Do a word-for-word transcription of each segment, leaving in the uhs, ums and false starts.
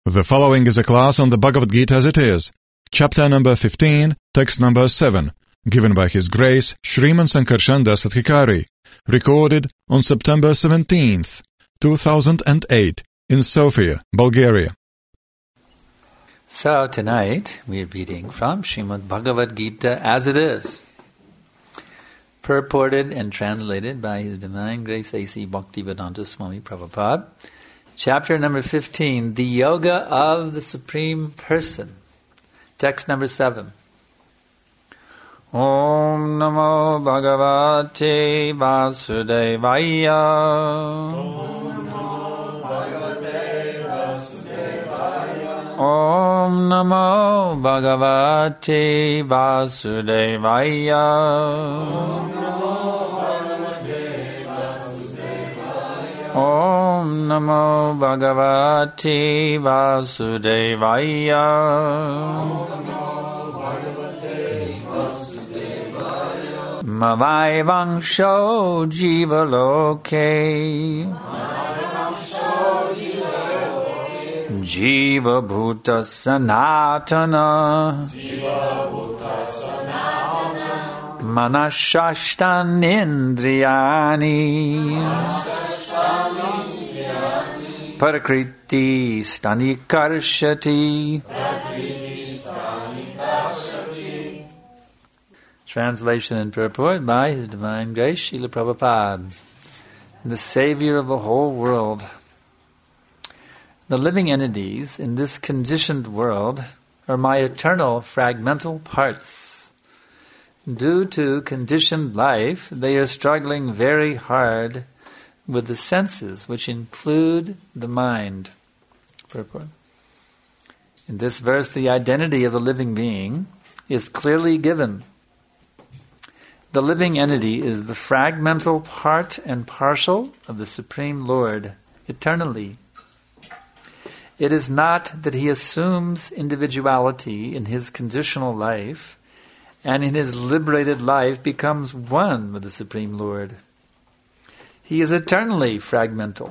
The following is a class on the Bhagavad Gita as it is, chapter number fifteen, text number seven, given by His Grace Shriman Sankarshan Das Adhikari, recorded on September seventeenth, two thousand eight, in Sofia, Bulgaria. So tonight we're reading from Srimad Bhagavad Gita as it is, purported and translated by His Divine Grace A C Bhaktivedanta Swami Prabhupada. Chapter number fifteen, the Yoga of the Supreme Person. Text number seven. Om Namo Bhagavate Vasudevaya. Om Namo Bhagavate Vasudevaya. Om Namo Bhagavate Vasudevaya. Om Namo Bhagavate Vasudevaya. Mavai Vangsho Jiva Loke Jiva Bhuta Sanatana Manashashtan Indriyani Prakriti Stanikarshati. Translation and purport by His Divine Grace Srila Prabhupada, the Savior of the whole world. The living entities in this conditioned world are my eternal fragmental parts. Due to conditioned life, they are struggling very hard with the senses, which include the mind. Purport. In this verse, the identity of the living being is clearly given. The living entity is the fragmental part and parcel of the Supreme Lord eternally. It is not that he assumes individuality in his conditional life and in his liberated life becomes one with the Supreme Lord. He is eternally fragmental.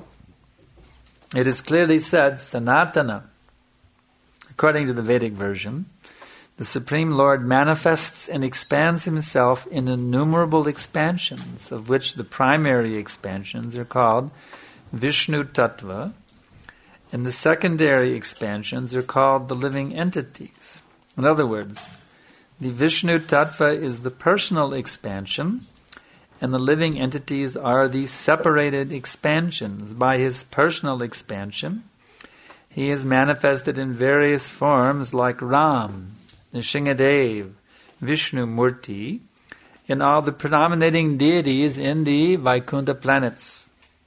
It is clearly said, Sanatana. According to the Vedic version, the Supreme Lord manifests and expands himself in innumerable expansions, of which the primary expansions are called Vishnu Tattva, and the secondary expansions are called the living entities. In other words, the Vishnu Tattva is the personal expansion, and the living entities are the separated expansions. By his personal expansion, he is manifested in various forms like Ram, Nrsingadev, Vishnu Murti, and all the predominating deities in the Vaikuntha planets.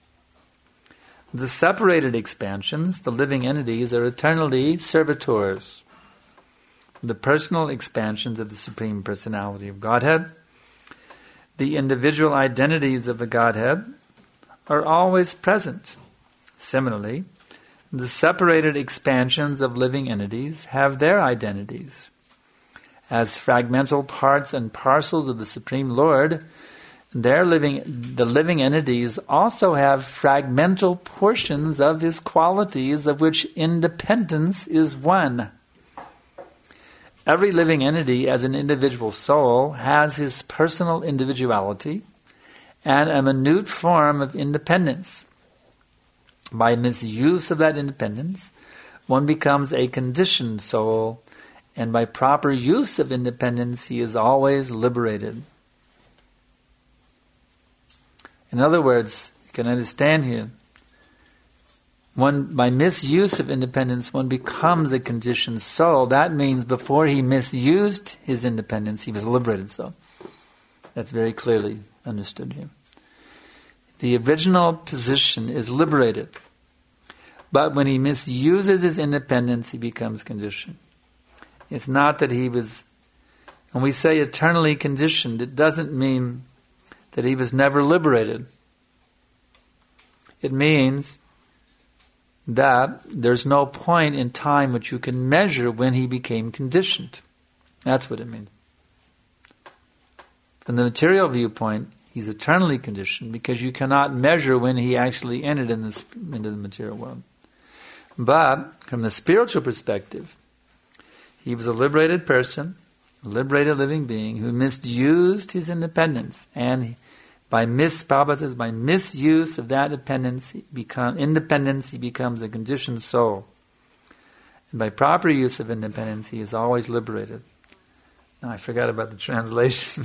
The separated expansions, the living entities, are eternally servitors. The personal expansions of the Supreme Personality of Godhead, the individual identities of the Godhead, are always present. Similarly, the separated expansions of living entities have their identities. As fragmental parts and parcels of the Supreme Lord, their living, the living entities also have fragmental portions of His qualities, of which independence is one. Every living entity as an individual soul has his personal individuality and a minute form of independence. By misuse of that independence, one becomes a conditioned soul, and by proper use of independence, he is always liberated. In other words, you can understand here, One, by misuse of independence, one becomes a conditioned soul. That means before he misused his independence, he was a liberated soul. That's very clearly understood here. The original position is liberated. But when he misuses his independence, he becomes conditioned. It's not that he was, when we say eternally conditioned, it doesn't mean that he was never liberated. It means that there's no point in time which you can measure when he became conditioned. That's what it means. From the material viewpoint, he's eternally conditioned because you cannot measure when he actually entered in this, into the material world. But from the spiritual perspective, he was a liberated person, a liberated living being who misused his independence, and by mis Prabhupada says, by misuse of that dependence, he become, independence, he becomes a conditioned soul. And by proper use of independence, he is always liberated. Now I forgot about the translation.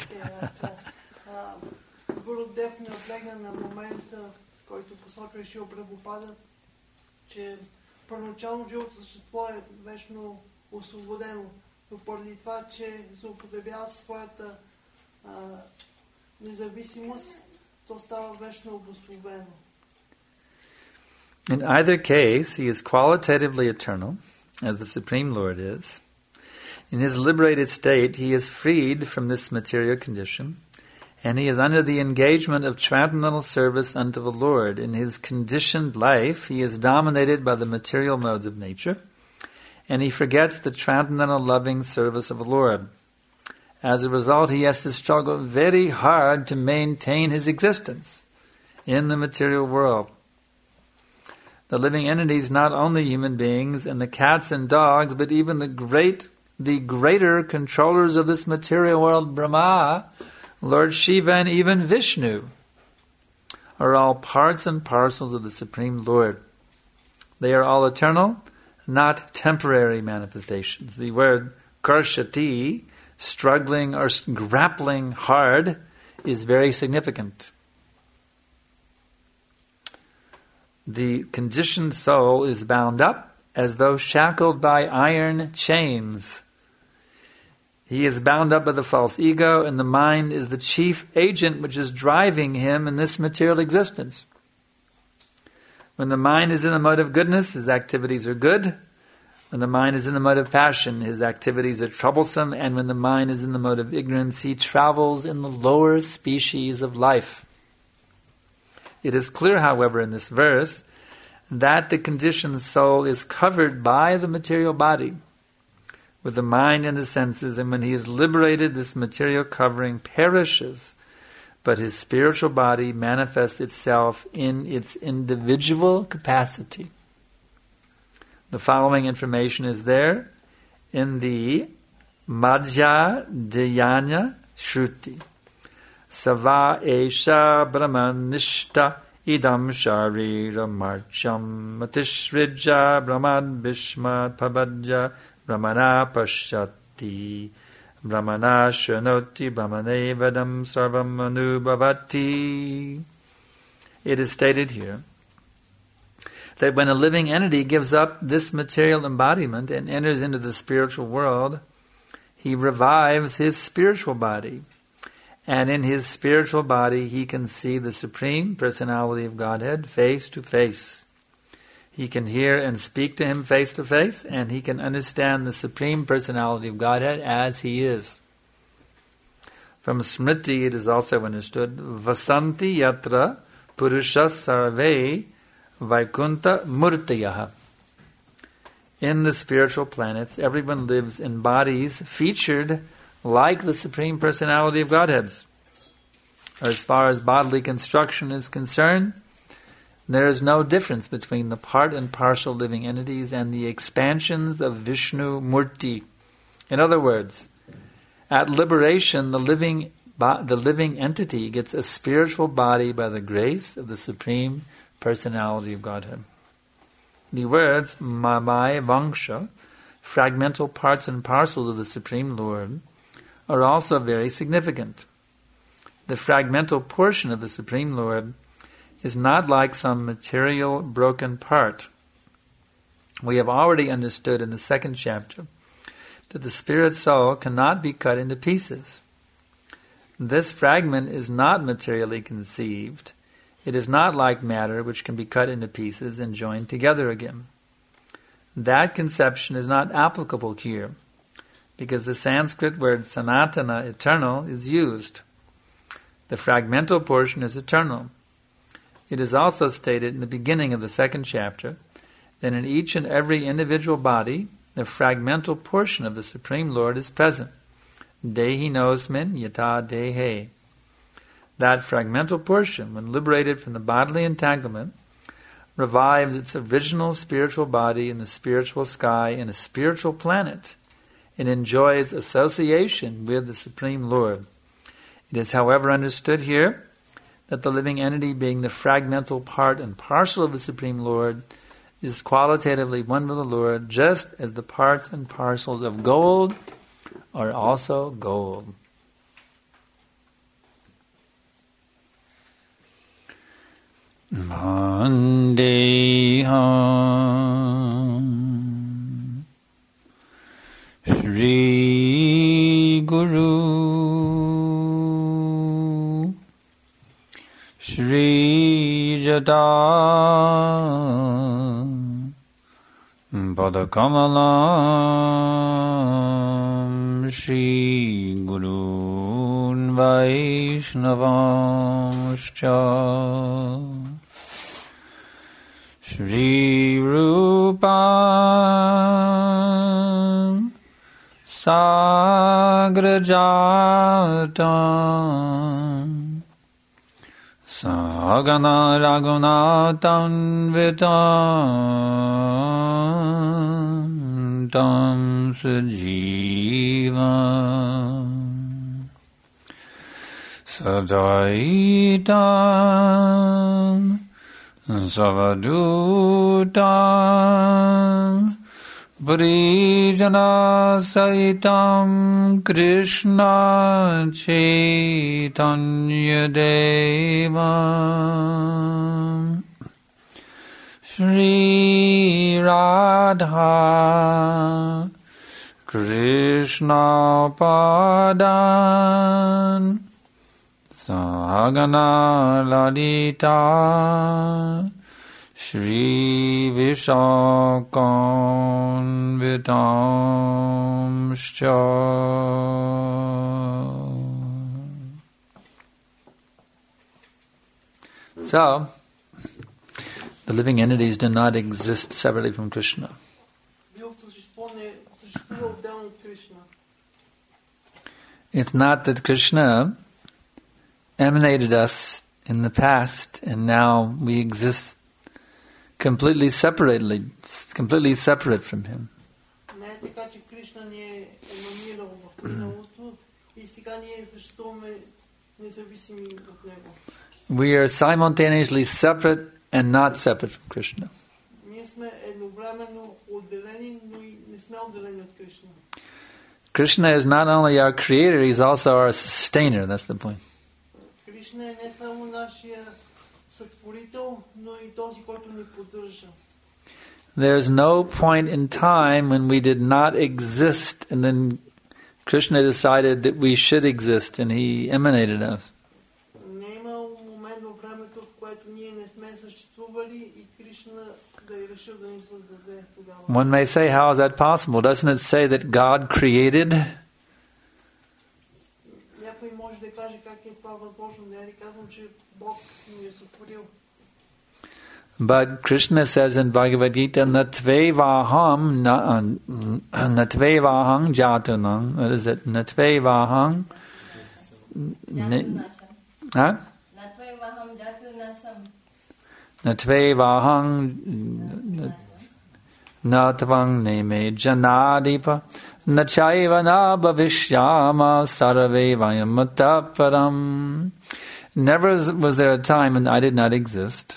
Гурудев не облегна на момента, който посочва Шрила Прабхупада, че първоначално живото същество е вечно освободено, но поради това, че злоупотребява със своята а, независимост, то става вечно обусловено. In either case, he is qualitatively eternal, as the Supreme Lord is. In his liberated state, he is freed from this material condition, and he is under the engagement of transcendental service unto the Lord. In his conditioned life, he is dominated by the material modes of nature, and he forgets the transcendental loving service of the Lord. As a result, he has to struggle very hard to maintain his existence in the material world. The living entities, not only human beings and the cats and dogs, but even the great, the greater controllers of this material world, Brahma, Lord Shiva, and even Vishnu, are all parts and parcels of the Supreme Lord. They are all eternal, not temporary manifestations. The word karshati, struggling or grappling hard, is very significant. The conditioned soul is bound up as though shackled by iron chains. He is bound up by the false ego, and the mind is the chief agent which is driving him in this material existence. When the mind is in the mode of goodness, his activities are good. When the mind is in the mode of passion, his activities are troublesome. And when the mind is in the mode of ignorance, he travels in the lower species of life. It is clear, however, in this verse, that the conditioned soul is covered by the material body, with the mind and the senses, and when he is liberated, this material covering perishes, but his spiritual body manifests itself in its individual capacity. The following information is there in the Madhya Dhyana Shruti. Sava Esha Brahmanishta Idam Sharira Marcham Matishridja Brahman Bhishmat Pabadja Brahmana Pashyati Brahmana Shanoti Brahmane Vedam Sarvam Anubhavati. It is stated here that when a living entity gives up this material embodiment and enters into the spiritual world, he revives his spiritual body. And in his spiritual body, he can see the Supreme Personality of Godhead face to face. He can hear and speak to him face to face, and he can understand the Supreme Personality of Godhead as he is. From Smriti, it is also understood, Vasanti Yatra Purusha Sarve Vaikunta Murtiyaha. In the spiritual planets, everyone lives in bodies featured like the Supreme Personality of Godhead. As far as bodily construction is concerned, there is no difference between the part and partial living entities and the expansions of Vishnu Murti. In other words, at liberation, the living the living entity gets a spiritual body by the grace of the Supreme Personality of Godhead. The words Mamai Vangsha, fragmental parts and parcels of the Supreme Lord, are also very significant. The fragmental portion of the Supreme Lord is not like some material broken part. We have already understood in the second chapter that the spirit soul cannot be cut into pieces. This fragment is not materially conceived. It is not like matter which can be cut into pieces and joined together again. That conception is not applicable here, because the Sanskrit word sanatana, eternal, is used. The fragmental portion is eternal. It is also stated in the beginning of the second chapter that in each and every individual body, the fragmental portion of the Supreme Lord is present. Dehi nosmin yata dehe. That fragmental portion, when liberated from the bodily entanglement, revives its original spiritual body in the spiritual sky in a spiritual planet and enjoys association with the Supreme Lord. It is, however, understood here that the living entity, being the fragmental part and parcel of the Supreme Lord, is qualitatively one with the Lord, just as the parts and parcels of gold are also gold. Vandeham Shri Guru Shri Jata Padakamalam Shri Gurun Vaishnavamscha Shri Rupam Sagrajatam Sagana Raghunathan Vitam Tam Sajivam Sadaitam Savadutam Brijana Saitam Krishna Chaitanya Devam Shri Radha Krishna Padan Sagana Ladita Shri Vishakam Vitamscha. So, the living entities do not exist separately from Krishna. It's not that Krishna emanated us in the past and now we exist completely separately, completely separate from him. We are simultaneously separate and not separate from Krishna. Krishna is not only our creator, he's also our sustainer. That's the point. There's no point in time when we did not exist and then Krishna decided that we should exist and he emanated us. One may say, how is that possible? Doesn't it say that God created? But Krishna says in Bhagavad Gita, Natvevaham Natvevaham Jatunam. What is it? Natvevaham Huh? Natvevaham Natvang Neme Janadipa Nachaiva na bhavishyama sarave vayamataparam. Never was there a time when I did not exist.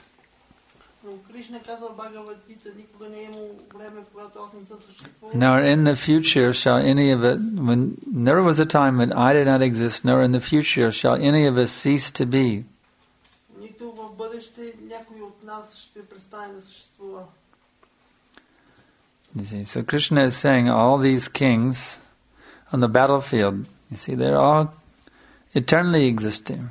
Nor in the future shall any of it, when never was a time when I did not exist, nor in the future shall any of us cease to be. You see, so Krishna is saying all these kings on the battlefield, you see, they're all eternally existing.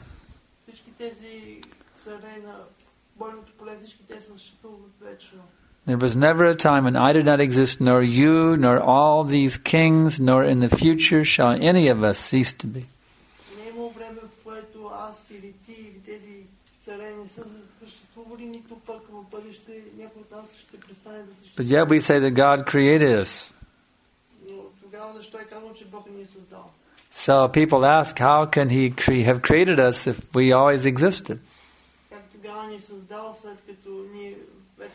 There was never a time when I did not exist, nor you, nor all these kings, nor in the future shall any of us cease to be. But yet we say that God created us. So people ask, how can He cre- have created us if we always existed?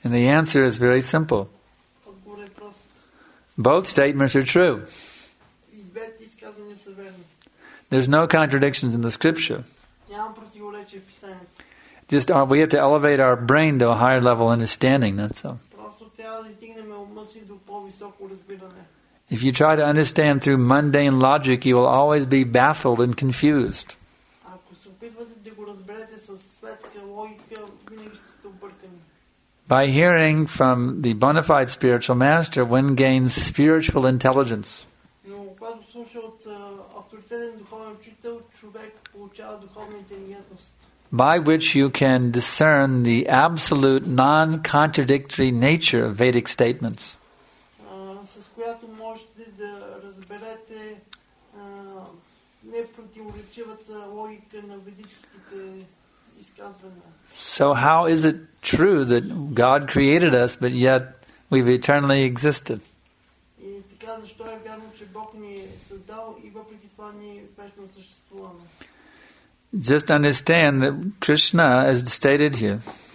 And the answer is very simple. Отговорът е прост. Both statements are true. И двете изказвания са верни. There's no contradictions in the scripture. Няма противоречие в писанието. Just uh, we have to elevate our brain to a higher level understanding, that's all. Просто трябва да издигнем ума си до по-високо разбиране. If you try to understand through mundane logic, you will always be baffled and confused. Ако се опитвате да го разберете с светска логика, винаги ще сте объркани. By hearing from the bona fide spiritual master, one gains spiritual intelligence. Но когато слуша от uh, авторитетен духовен учител, човек получава духовна интелигентност, by which you can discern the absolute non-contradictory nature of Vedic statements. Uh, с която можете да разберете uh, непротиворечивата логика на ведическите изказвания. So how is it true that God created us, but yet we've eternally existed? И така, защо е вярно, че Бог ни е създал и въпреки това ние вечно съществуваме? Just understand that Krishna, as stated here,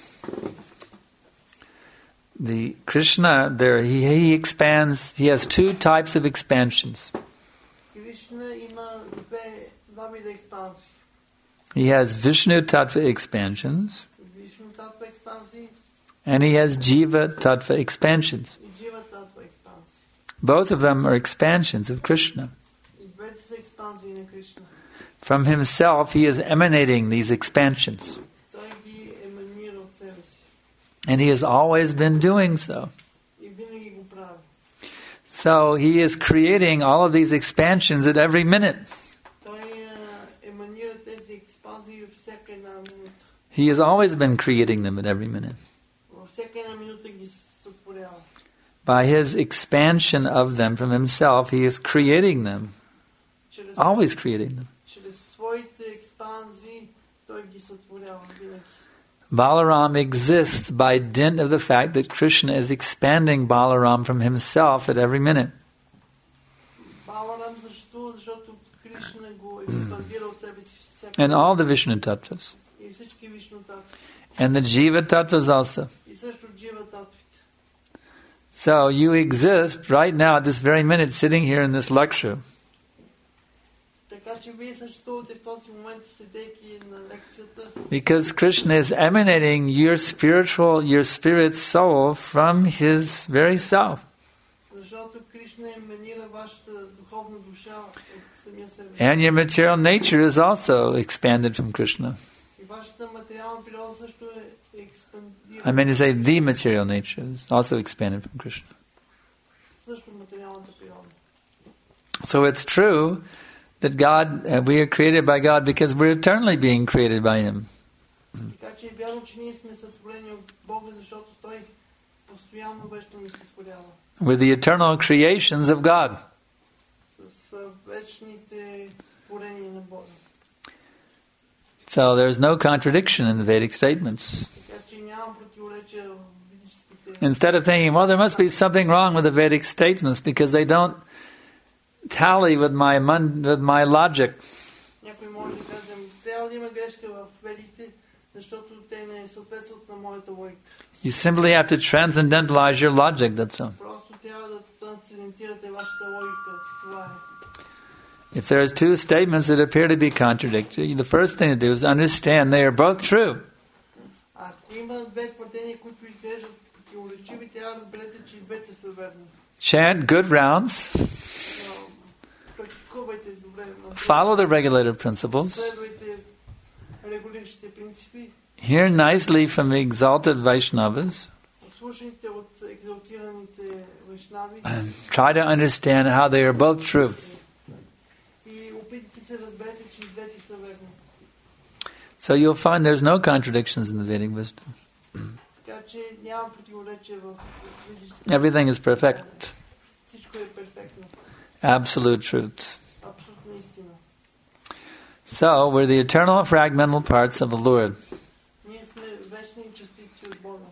the Krishna there he he expands. He has two types of expansions. Кришна има две два вида експансии. He has Vishnu Tattva expansions, Вишну татва експансии and he has Jiva Tattva expansions. и Джива татва експансии. Both of them are expansions of Krishna. И двете са експансии на Кришна. From himself, he is emanating these expansions. Той ги еманира от себе си. And he has always been doing so. И винаги го прави. So he is creating all of these expansions at every minute. Той еманира тези експансии във всяка една минута. He has always been creating them at every minute. Във всяка една минута ги сътворява. By his expansion of them from himself, he is creating them. Чрез, Always creating them. чрез своите експанзии той ги сътворява винаги. Balaram exists by dint of the fact that Krishna is expanding Balaram from himself at every minute. Баларам съществува, защото Кришна го експандира от себе си всяка. And all the Vishnu Tattvas. И всички Вишну татви. And the Jiva Tattvas also. И също Джива татвите. So you exist right now at this very minute sitting here in this lecture. Така че вие съществувате в този момент, седейки на лекцията, Because Krishna is emanating your spiritual, your spirit's soul from his very self. защото Кришна еманира вашата духовна душа от самия себе си. And your material nature is also expanded from Krishna. И вашата материална природа също е експандирана. I mean to say the material nature is also expanded from Krishna. Също материалната природа. So it's true that God, uh, we are created by God because we're eternally being created by Him. Така че е вярно, че ние сме сътворени от Бога, защото Той постоянно вечно ни сътворява. We're the eternal creations of God. С а, вечните творения на Бога. So there's no contradiction in the Vedic statements. Така че няма противоречия в ведическите. Instead of thinking, well, there must be something wrong with the Vedic statements because they don't tally with my mon- with my logic. Някой може да кажем, трябва да има грешка в ведите, защото те не съответстват на моята логика. You simply have to transcendentalize your logic, that's all. Просто трябва да трансцендентирате вашата логика. Това е. If there's two statements that appear to be contradictory, the first thing to do is understand they are both true. Ако има две твърдения, които изглеждат противоречиви, трябва да разберете, че и двете са верни. Chant good rounds, Но практикувайте добре. follow the regulator principles, Следвайте регулиращите принципи. hear nicely from the exalted Vaishnavas, Слушайте от екзалтираните вайшнави and try to understand how they are both true. и опитайте се да разберете, че и двете са верни. So you'll find there's no contradictions in the Vedic wisdom. Така че няма противоречие в ведическите. Everything is perfect, Всичко е перфектно. absolute truth. Абсолютна истина. So we're the eternal fragmental parts of the Lord. Ние сме вечни частици от Бога.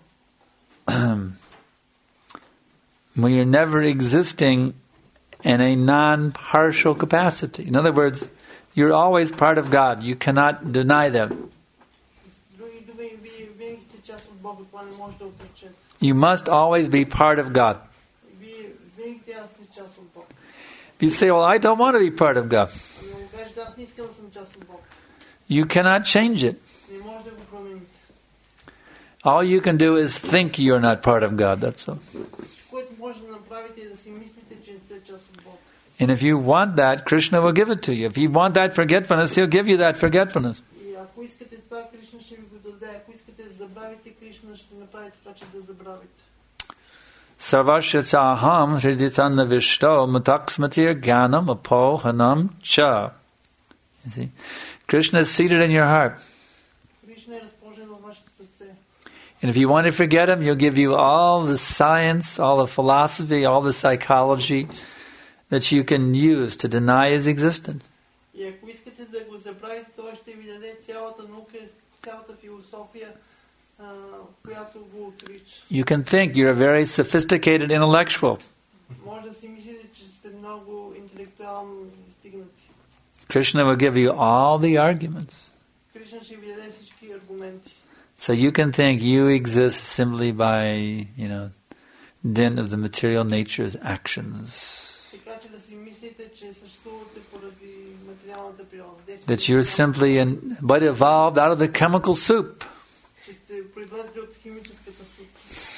We are never existing in a non-partial capacity. In other words, you're always part of God. You cannot deny them. С други думи, вие винаги сте част от Бога, това не може да отречете. You must always be part of God. Вие винаги трябва да сте част от Бог. If you say, well, I don't want to be part of God, Ами му кажете, аз не искам да съм част от Бог. you cannot change it. Не може да го промените. All you can do is think you're not part of God, that's all. Което може да направите е да си мислите, че не сте част от Бог. And if you want that, Krishna will give it to you. If you want that forgetfulness, he'll give you that forgetfulness. И ако искате това, Кришна ще ви го даде. Ако искате да забравите, Кришна ще направи така, че да забравите. Sarvasya chaham hriditanna vishto mataksmatir gyanam apohanam cha. You see? Krishna is seated in your heart. Кришна е разположен във вашето сърце. And if you want to forget him, he'll give you all the science, all the philosophy, all the psychology that you can use to deny his existence. И ако искате да го забравите, той ще ви даде цялата наука, цялата философия, а, която го отрича. You can think you're a very sophisticated intellectual. Може да си мислите, че сте много интелектуално стигнати. Krishna will give you all the arguments. Кришна ще ви даде всички аргументи. So you can think you exist simply by, you know, dint of the material nature's actions. Така че да си мислите, че съществувате поради материалната природа. That you're simply in, but evolved out of the chemical soup. Че сте произлезли от химическата супа.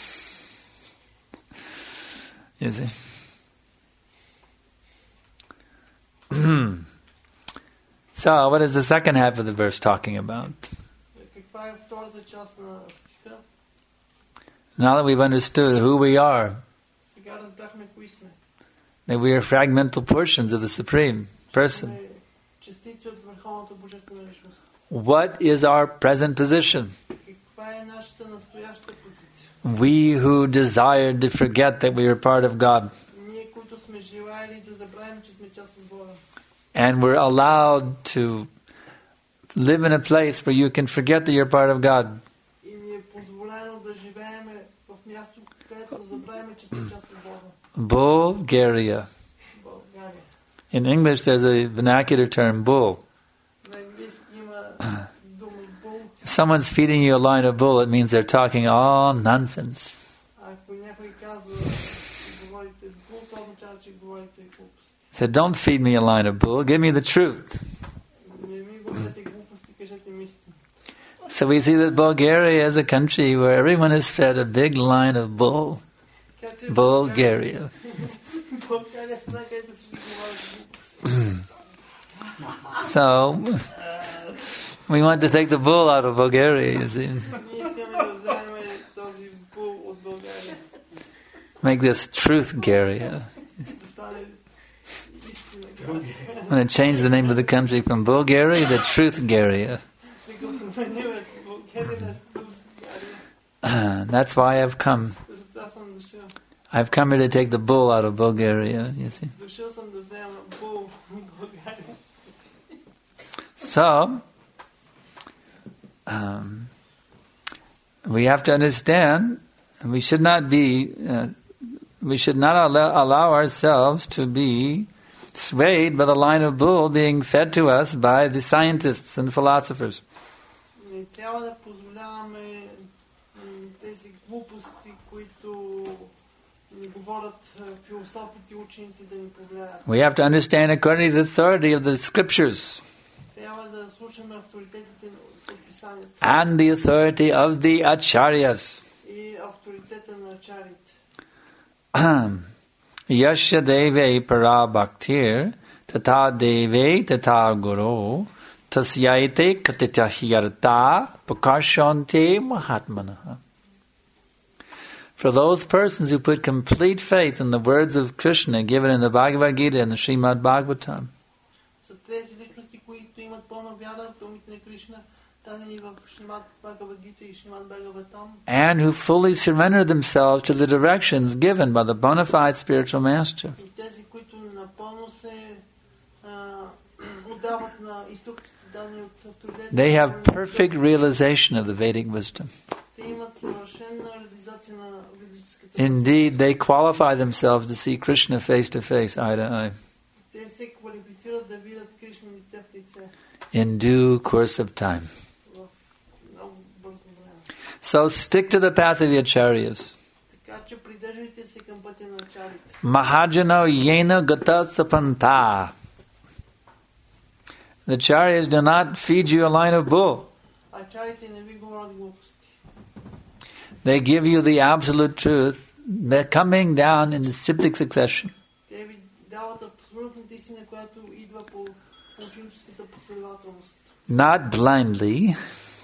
You see? So, what is the second half of the verse talking about? Каква е втората част на стиха? Now that we've understood who we are, Сега разбрахме кои сме. that we are fragmental portions of the Supreme Person, Сме частици от върховната божествена личност. what is our present position? Каква е нашата настояща позиция? We who desired to forget that we are part of God, Ние, които сме желали да забравим, че сме част от Бога. and we're allowed to live in a place where you can forget that you're part of God. И ни е позволено да живеем в място, където да забравим, че сме част от Бога. Bulgaria. България. In English, there's a vernacular term, bull. На английски има дума бул. If someone's feeding you a line of bull, it means they're talking all nonsense. Ако някой казва, че говорите бул, това означава, че говорите глупости. So don't feed me a line of bull, give me the truth. Не ми говорите глупости, кажете ми истина. So we see that Bulgaria is a country where everyone is fed a big line of bull. Така че Bulgaria. България е страна, където всички говорят глупости. So we want to take the bull out of Bulgaria, you see. Ние искаме да вземем този бул от България. Make this truth-garia. Да стане истина. I want to change the name of the country from Bulgaria to Truth-garia. Да го променим от България на България. Uh, that's why I've come. Затова съм дошъл. I've come here to take the bull out of Bulgaria, you see. Дошъл съм да взема бул от България. So, um, we have to understand, we should not be, uh, we should not allow, allow ourselves to be swayed by the line of bull being fed to us by the scientists and philosophers. Не трябва да позволяваме м, тези глупости, които ни говорят е, философите и учените да ни повлияят. We have to understand according to the authority of the scriptures Трябва да слушаме авторитетите от писанието and the authority of the acharyas. и авторитета на ачарите. Yasya deve para bhaktir tata deve tata guru tasyaite katitahyarta prakashante mahatmanaha. For those persons who put complete faith in the words of Krishna given in the Bhagavad Gita and the Srimad Bhagavatam, За тези личности, които имат пълна вяра в думите на Кришна, дадени в Шримад Бхагавад-гита и Шримад Бхагаватам, and who fully surrender themselves to the directions given by the bona fide spiritual master, и тези, които напълно се а, отдават на инструкциите, дадени от авторитета, they have perfect realization of the Vedic wisdom. те имат съвършена реализация на ведическата. Indeed, they qualify themselves to see Krishna face to face, eye to eye, Те се квалифицират да видят Кришна лице в лице in due course of time. в много бързо време. So stick to the path of the acharyas. Така че придържайте се към пътя на ачарите. Mahajano yena gata sapanta. The acharyas do not feed you a line of bull. Ачарите не ви говорят глупости. They give you the absolute truth. They're coming down in the cyclic succession. Те ви дават абсолютната истина, която идва по ученическата последователност. Not blindly,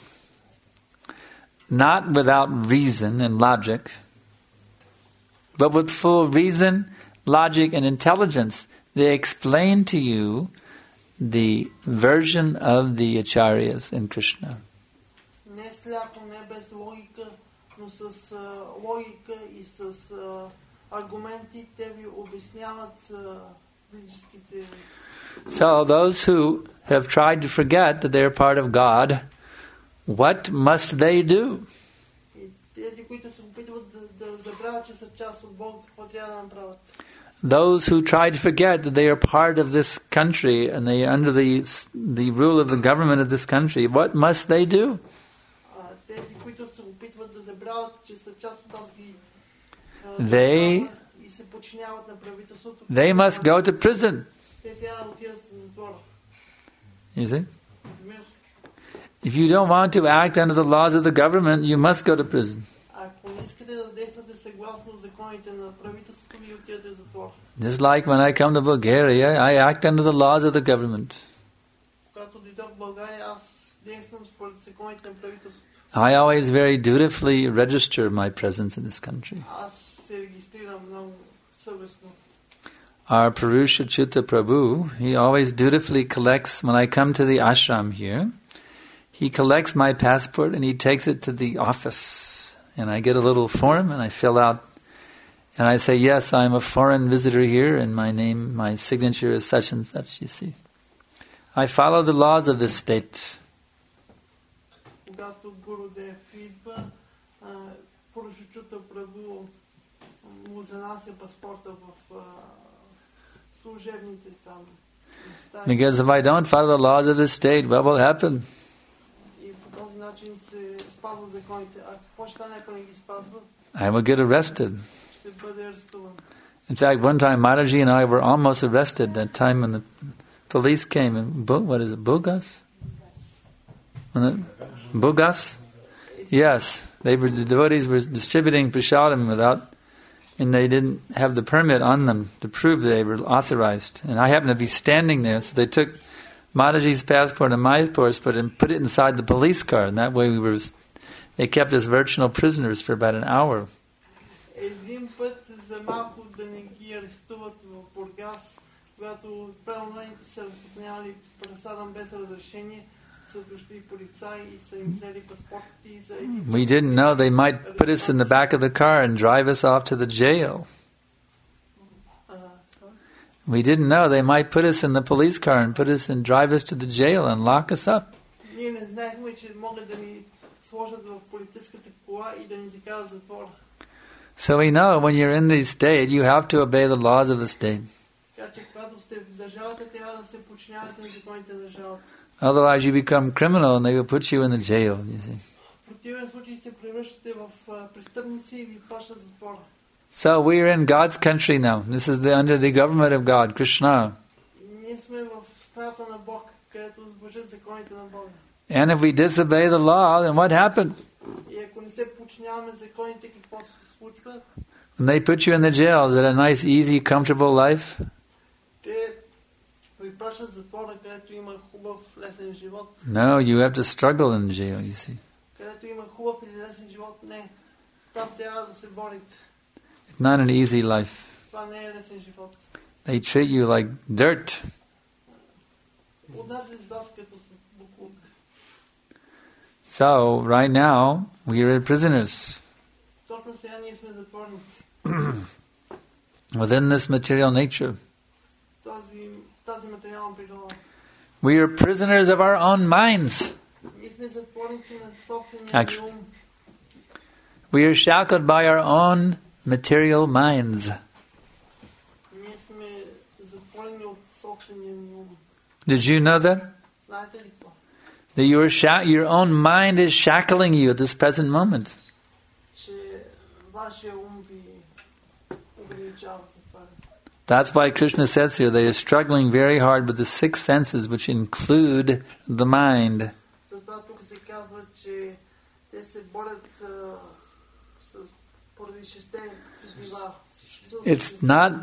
not without reason and logic, but with full reason, logic, and intelligence. They explain to you the version of the acharyas in Krishna. Не сляпо, не без логика, но с uh, логика и с uh, аргументи те ви обясняват физическите. Uh, so those who have tried to forget that they are part of God, what must they do? И тези, които се опитват да, да забравят, че са част от Бог, какво трябва да направят? Those who try to forget that they are part of this country and they are under the the rule of the government of this country, what must they do? Тези, които се опитват да забравят, че са част от тази They и се подчиняват на правителството. They must go to prison. Те трябва да отидат в затвора. You see? If you don't want to act under the laws of the government, you must go to prison. Ако не искате да действате съгласно законите на правителството, ви отидете в затвора. Just like when I come to Bulgaria, I act under the laws of the government. Когато дойдох в България, аз действам според законите на правителството. I always very dutifully register my presence in this country. Аз се регистрирам много съвестно. Our Purusha Chitta Prabhu, he always dutifully collects, when I come to the ashram here, he collects my passport and he takes it to the office. And I get a little form and I fill out, and I say, yes, I'm a foreign visitor here and my name, my signature is such and such, you see. I follow the laws of this state. Когато Гурудев идва, Пуруша Чита Прабу му занася паспорта в служебните там. Because if I don't follow the laws of the state, what will happen? И по този начин се спазва законите. А какво ще стане, ако не ги спазва? I will get arrested. Ще бъде арестуван. In fact, one time Mataji and I were almost arrested that time when the police came in, what is it, Bulgas? When the, Bulgas? Yes, they were, the devotees were distributing prasadam without, and they didn't have the permit on them to prove that they were authorized. And I happened to be standing there, so they took Mataji's passport and my passport and put it inside the police car, and that way we were, they kept us virginal prisoners for about an hour. Един път за малко да не ги арестуват в Бургас, когато правилните са разпознавали пресадам без разрешение, са дошли полицаи и са им взели паспортите за един. We didn't know they might put us in the back of the car and drive us off to the jail. We didn't know they might put us in the police car and put us and drive us to the jail and lock us up. Ние не знаехме, че могат да ни сложат в полицейската кола и да ни закарат в затвора. So we know when you're in the state, you have to obey the laws of the state. Така че когато сте в държавата, трябва да се подчинявате на законите на държавата. Otherwise you become criminal and they will put you in the jail, you see. В противен случай се превръщате в престъпници и ви пращат в затвора. So we are in God's country now. This is the, under the government of God, Krishna. Ние сме в страната на Бог, където важат законите на Бога. And if we disobey the law, then what happened? И ако не се подчиняваме законите, какво се случва? When they put you in the jail, is it a nice, easy, comfortable life? Те ви пращат в затвора, където има хубав, лесен живот. No, you have to struggle in the jail, you see. Където има хубав или лесен живот, не. Там трябва да се борите. It's not an easy life. Това не е лесен живот. They treat you like dirt. Отнасят с вас като с буклук. So, right now, we are prisoners Точно сега ние сме затворници. within this material nature. Тази, тази материална природа. We are prisoners of our own minds. Ние сме затворници на собствения Actually. ум. We are shackled by our own material minds. Ние сме затворени от собствения ни ум. Did you know that? Знаете ли това? That your, sha- your own mind is shackling you at this present moment. че вашия ум ви ограничава за това. That's why Krishna says here they are struggling very hard with the six senses which include the mind. Затова тук се казва, че те се борят а, с поради шесте сетива. It's not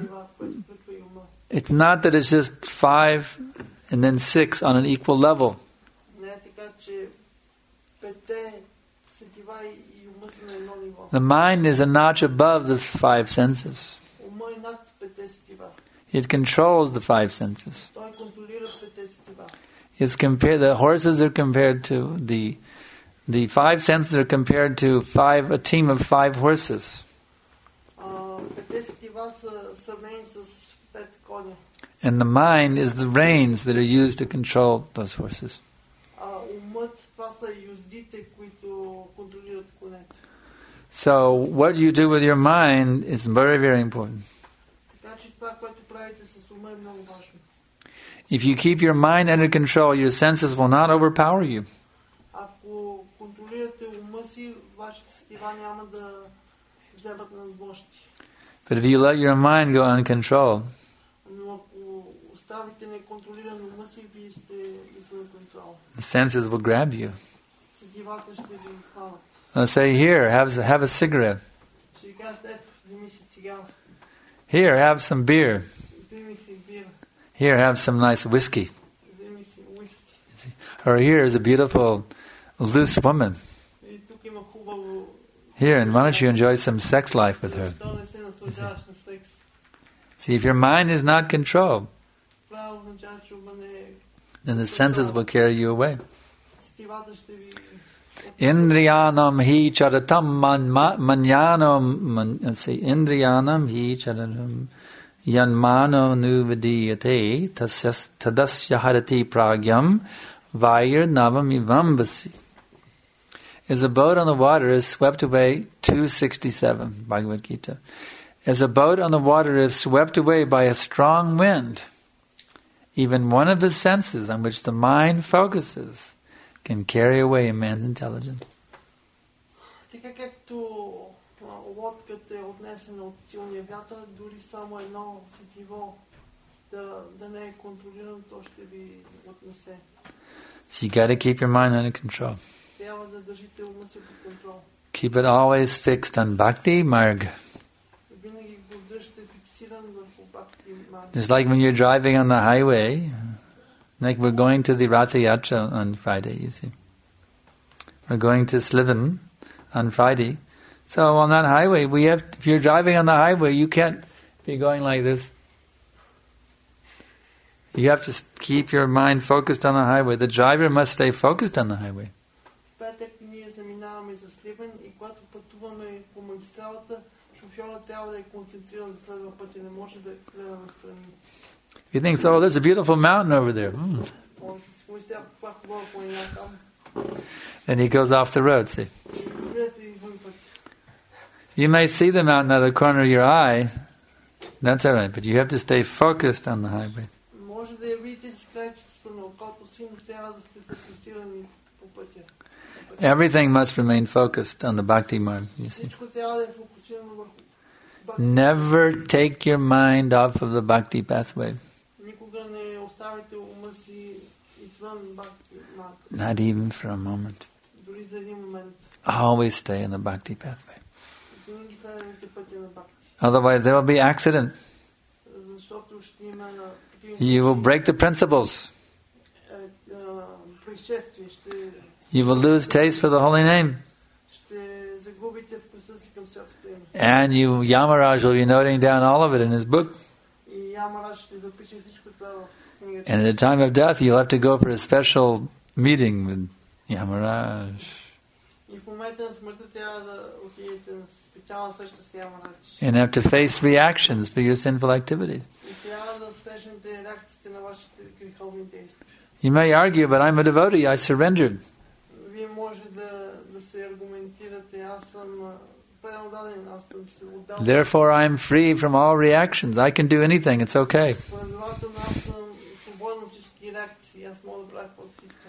It's not that it's just five and then six on an equal level. Не е така, че петте сетива и ума са на едно ниво. The mind is a notch above the five senses. Ума е над петте сетива. It controls the five senses. Той контролира петте сетива. It's compared. The horses are compared to the the five senses are compared to five a team of five horses. А, петте сетива са сравнени с пет коня. And the mind is the reins that are used to control those horses. А умът, това са юздите, които контролират конете. So what you do with your mind is very, very important. Така че това, което правите с ума, е много важно. If you keep your mind under control, your senses will not overpower you. Ако контролирате ума си, вашите сетива няма да вземат надмощие. But if you let your mind go uncontrolled, Но ако оставите неконтролиран ума си, вие сте извън контрол. the senses will grab you. Сетивата ще ви хванат. They'll say, here, have, have a cigarette. Ще ви кажат, ето, вземи си цигара, Here, have some beer. вземи си бира, Here, have some nice whiskey. вземи си уиски. Or here is a beautiful, loose woman. И тук има хубаво... Here, and why don't you enjoy some sex life with her? Защо не се наслаждаваш на секс? See, if your mind is not controlled, Това означава, че ума не е... then the senses will carry you away. Сетивата ще ви... Indriyanam hi charatam man, manyanam, man, let's see, Indriyanam hi charatam yanmano nuvidiyate tasyas tadasya harati pragyam vair navam ivam vasi. As a boat on the water is swept away, two sixty-seven, Bhagavad Gita. As a boat on the water is swept away by a strong wind, even one of the senses on which the mind focuses can carry away a man's intelligence. Така както лодката е отнесена от силния вятър, дори само едно сетиво да, да не е контролирано, то ще ви отнесе. So you got to keep your mind under control. Трябва да държите ума си под контрол. Keep it always fixed on Bhakti Marg. Винаги го държите фиксиран върху Бхакти Марг. Just like when you're driving on the highway, like we're going to the Ratha Yatra on Friday, you see. We're going to Sliven on Friday. So on that highway, we have, if you're driving on the highway, you can't be going like this. You have to keep your mind focused on the highway. The driver must stay focused on the highway. В петък ние заминаваме за Сливен и когато пътуваме по магистралата, шофьорът трябва да е концентриран да следва пътя, не може да гледа настрани. He thinks, oh, there's a beautiful mountain over there. Mm. Он си помисля, каква хубава планина там. And he goes off the road, see. И гледате извън пътя. You may see the mountain out of the corner of your eye. That's all right, but you have to stay focused on the highway. Може да я видите с краищата на окото си, но трябва да сте фокусирани по пътя. Everything must remain focused on the Bhakti Marg, you see. Всичко трябва да е фокусирано върху Бхакти. Never take your mind off of the Bhakti pathway. Никога не оставите ума си извън Бхакти Марг. Not even for a moment. Дори за един момент. Always stay in the Bhakti pathway. Винаги следвайте пътя на Бхакти. Otherwise there will be accident. Защото ще има такива You will break the principles. е, е, происшествия, ще, You will lose taste for the holy name. ще загубите вкуса си към святото име. And you, Yamaraj will be noting down all of it in his book. И Ямараш ще запише всичко това в книгата. And at the time of death, you'll have to go for a special meeting with Yamaraj. И в момента на смъртта трябва да отидете на специална среща с Ямараш. And have to face reactions for your sinful activity. И трябва да срещнете реакциите на вашите греховни действия. You may argue, but I'm a devotee, I surrendered. Вие може да, да се аргументирате, аз съм а, предал даден, аз съм се отдал. Therefore, I'm free from all reactions. I can do anything, it's okay. Следователно, аз съм свободен от всички реакции, аз мога да правя каквото си искам.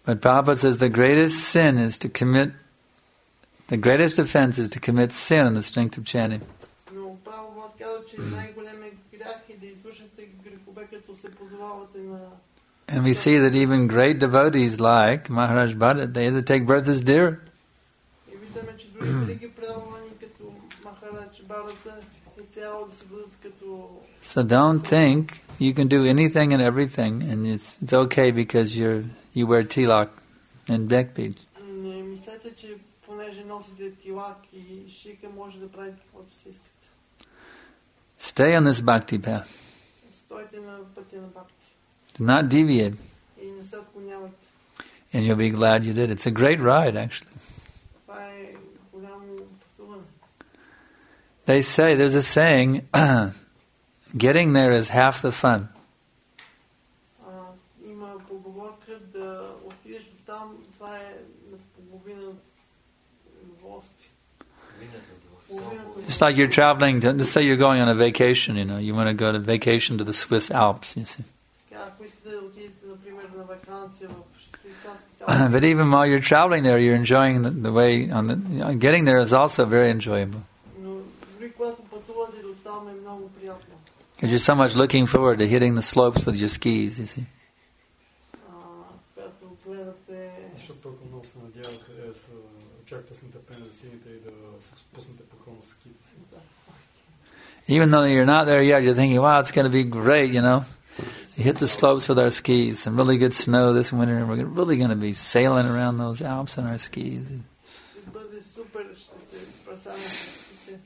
But Prabhupada says the greatest sin is to commit, the greatest offense is to commit sin in the strength of chanting. Но Прабхупад казва, че най-големият грях е да извършите грехове, като се позовавате на... And we see that even great devotees like Maharaj Bharat, they had to take birth as deer. И виждаме, че други велики преданни, като Махарадж Бхарата, е трябвало да се бъдат като... So don't think you can do anything and everything, and it's it's okay because you're you wear tilak and neckbead. Не мислете, че понеже носите тилак и шика, може да правите каквото си искате. Stay on this bhakti path. Стойте на пътя на бхакти. Do not deviate, И не се отклонявайте. and you'll be glad you did. It's a great ride, actually. Това е голямо пътуване. They say there's a saying, getting there is half the fun. А, има поговорка да отидеш до там, това е на половина удоволствие. Just like you're traveling to, let's say you're going on a vacation, you know, you want to go to vacation to the Swiss Alps, you see. Ако искате да отидете, например, на ваканция в швейцарските Алпи, But even while you're traveling there, you're enjoying the, the way, on the, you know, getting there is also very enjoyable. но дори когато пътувате до там е много приятно. Because you're so much looking forward to hitting the slopes with your skis, you see. А, когато гледате, Защото толкова много се надявате, е, с, очаквате с нетърпение да стигнете и да се спуснете по хълма с ските си. Even though you're not there yet, you're thinking, wow, it's going to be great, you know. You hit the slopes with our skis, some really good snow this winter, and we're really going to be sailing around those Alps on our skis. ще бъде супер, ще се пресаме с ските.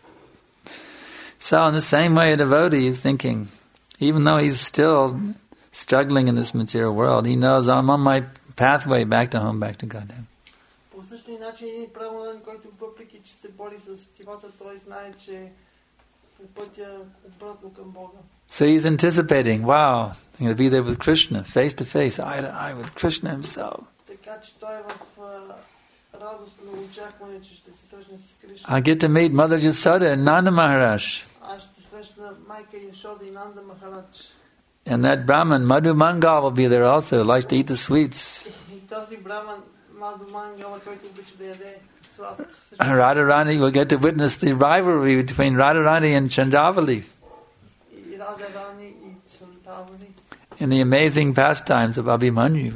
So in the same way, a devotee is thinking, even though he's still struggling in this material world, he knows I'm on my pathway back to home, back to Godhead. По същия начин един правилен, който въпреки, че се бори с тивата, той знае, че е по пътя обратно към Бога. So he's anticipating, wow, I'm going to be there with Krishna, face to face, eye to eye with Krishna himself. Така че той е в а, радостно очакване, че ще се срещне с Кришна. I get to meet Mother Yasoda and Nanda Maharaj. Аз ще срещна майка Яшода и Нанда Махарадж. And that Brahman, Madhu Mangal, will be there also, likes to eat the sweets. И този браман Мадhu Мангала, който обича да яде сладко. Radharani will get to witness the rivalry between Radharani and Chandravali И Рада Рани и Чантавали. in the amazing pastimes of Abhimanyu.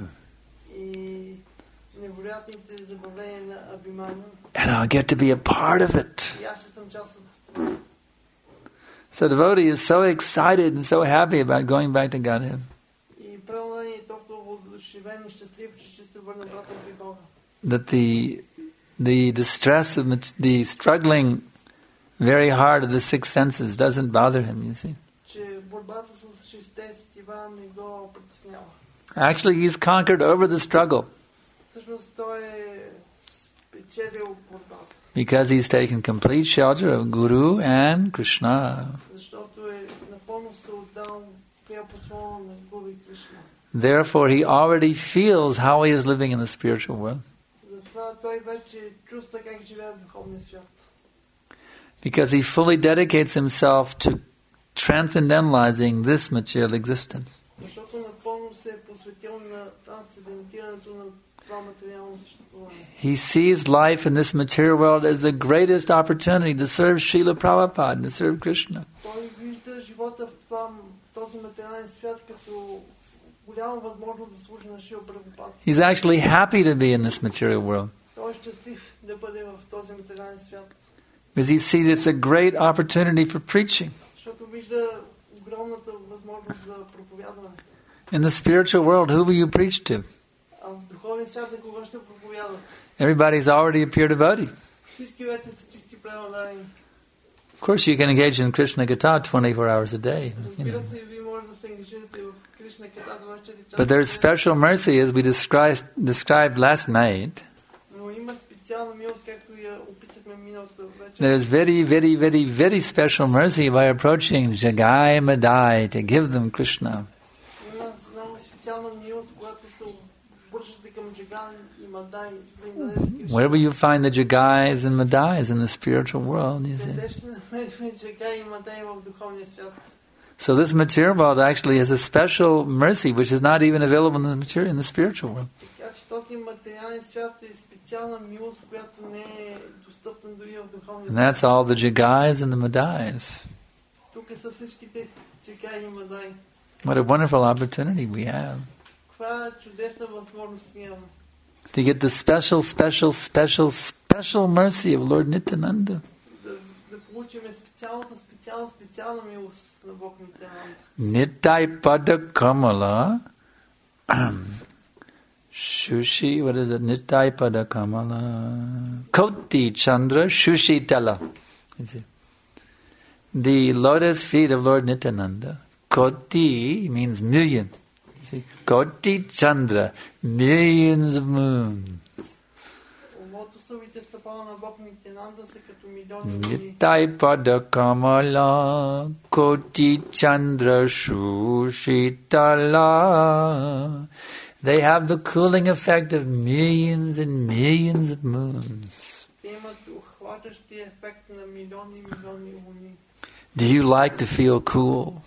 И невероятните забавления на Абиманю. And I'll get to be a part of it. И аз ще съм част от това. So the devotee is so excited and so happy about going back to Godhead. И правилно е толкова въодушевен и щастлив, че ще се върне обратно при Бога. That the the distress of mat- the struggling very hard of the six senses doesn't bother him, you see. Че борбата с шестте сетива не го притеснява. Actually, he's conquered over the struggle Всъщност той е спечелил борбата, because he's taken complete shelter of Guru and Krishna. защото е напълно се отдал прия послона на Гуру и Кришна. Therefore, he already feels how he is living in the spiritual world. Затова той вече чувства как живее в духовния свят. Because he fully dedicates himself to transcendentalizing this material existence. Защото напълно се е посветил на трансцендентирането на това материално съществуване. He sees life in this material world as the greatest opportunity to serve Srila Prabhupada, to serve Krishna. Той вижда живота в това, в този материален свят като голяма възможност да служи на Шрила Прабхупада. He's actually happy to be in this material world Той е щастлив да бъде в този материален свят, because he sees it's a great opportunity for preaching. защото вижда огромната възможност за проповядване. In the spiritual world, who will you preach to? А в духовния свят на кого ще проповядат? Everybody's already a pure devotee. Всички вече са чисти преданни. Of course, you can engage in Krishna Katha twenty-four hours a day. You know. Разбирате, вие може да се ангажирате в Кришна Ката двадесет и четири часа. But there's special mercy, as we described, described last night. Но има специална милост, както я описахме миналата вечер. There's very, very, very, very special mercy by approaching Jagai Madai to give them Krishna. Има много специална милост, когато се обръщате към Джаган и Мадай, да им дадете Кришна. Where will you find the Jagais and Madais in the spiritual world? You see? Къде ще намерим Джагай и Мадай в духовния свят? So this material world actually has a special mercy which is not even available in the material, in the spiritual world. Така че този материален свят е специална милост, която не е достъпна дори в духовния And that's all the Jagais and the Madais. Тук са всичките Джагаи и Мадай. What a wonderful opportunity we have Каква чудесна възможност имаме. to get the special, special, special, special mercy of Lord Nityananda. Да, да получим специалната, специална, специална милост на Бог Нитянанда. Nittai Pada Kamala Shushi, what is it? Nittai Pada Kamala Koti Chandra Shushitala. You see. The lotus feet of Lord Nityananda. Koti means million. You see. Koti Chandra, millions of moons. Лотосовите стъпала на Бог Нитянанда са като милиони луни. Nittai Pada Kamala Koti Chandra Shushitala. They have the cooling effect of millions and millions of moons. Те имат охващащи ефект на милиони и милиони луни. Do you like to feel cool?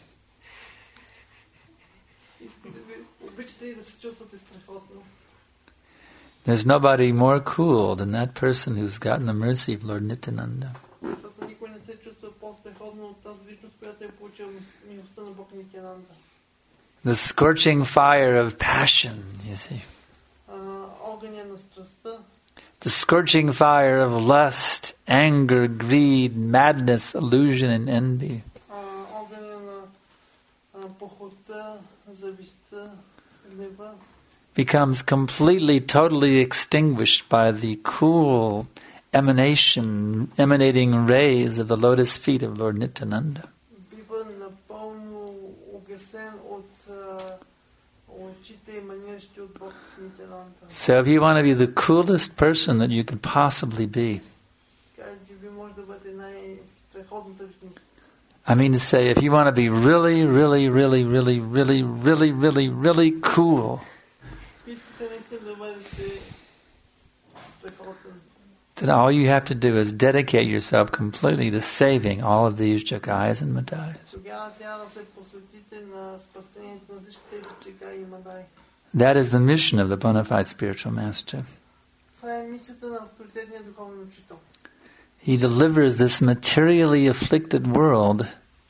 Искате да обичате ли да се чувствате страхотно? There's nobody more cool than that person who's gotten the mercy of Lord Nityananda. Защото никой не се чувства по-страхотно от тази личност, която е получила милостта на Бог Нитянанда. The scorching fire of passion, you see. А, огъня на страстта, The scorching fire of lust, anger, greed, madness, illusion, and envy. а, огъня на а, похотта, завистта, гнева Becomes completely, totally extinguished by the cool emanation, emanating rays of the lotus feet of Lord Nityananda. бива напълно угасен от а, очите еманиращи от Бог Нитянанда. So if you want to be the coolest person that you could possibly be, Така че ви може да бъде най-страхотната личност. I mean to say, if you want to be really, really, really, really, really, really, really, really cool, Искате наистина да бъдете страхотни. then all you have to do is dedicate yourself completely to saving all of these Jagais and Madais. Тогава трябва да се посветите на спасението на всички тези Джагаи и Мадай. That is the mission of the bona fide spiritual master. Това е мисията на авторитетния духовен учител. He delivers this materially afflicted world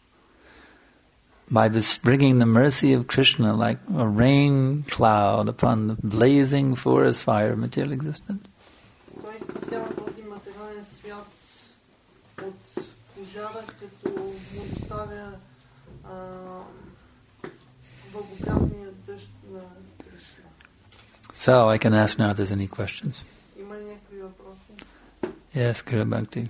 by this bringing the mercy of Krishna like a rain cloud upon the blazing forest fire of material existence. Той спасява този материален свят от пожара, като му доставя а, благодатния дъжд на Кришна. So I can ask now if there's any questions. Има ли някакви въпроси? Yes, Guru Bhakti.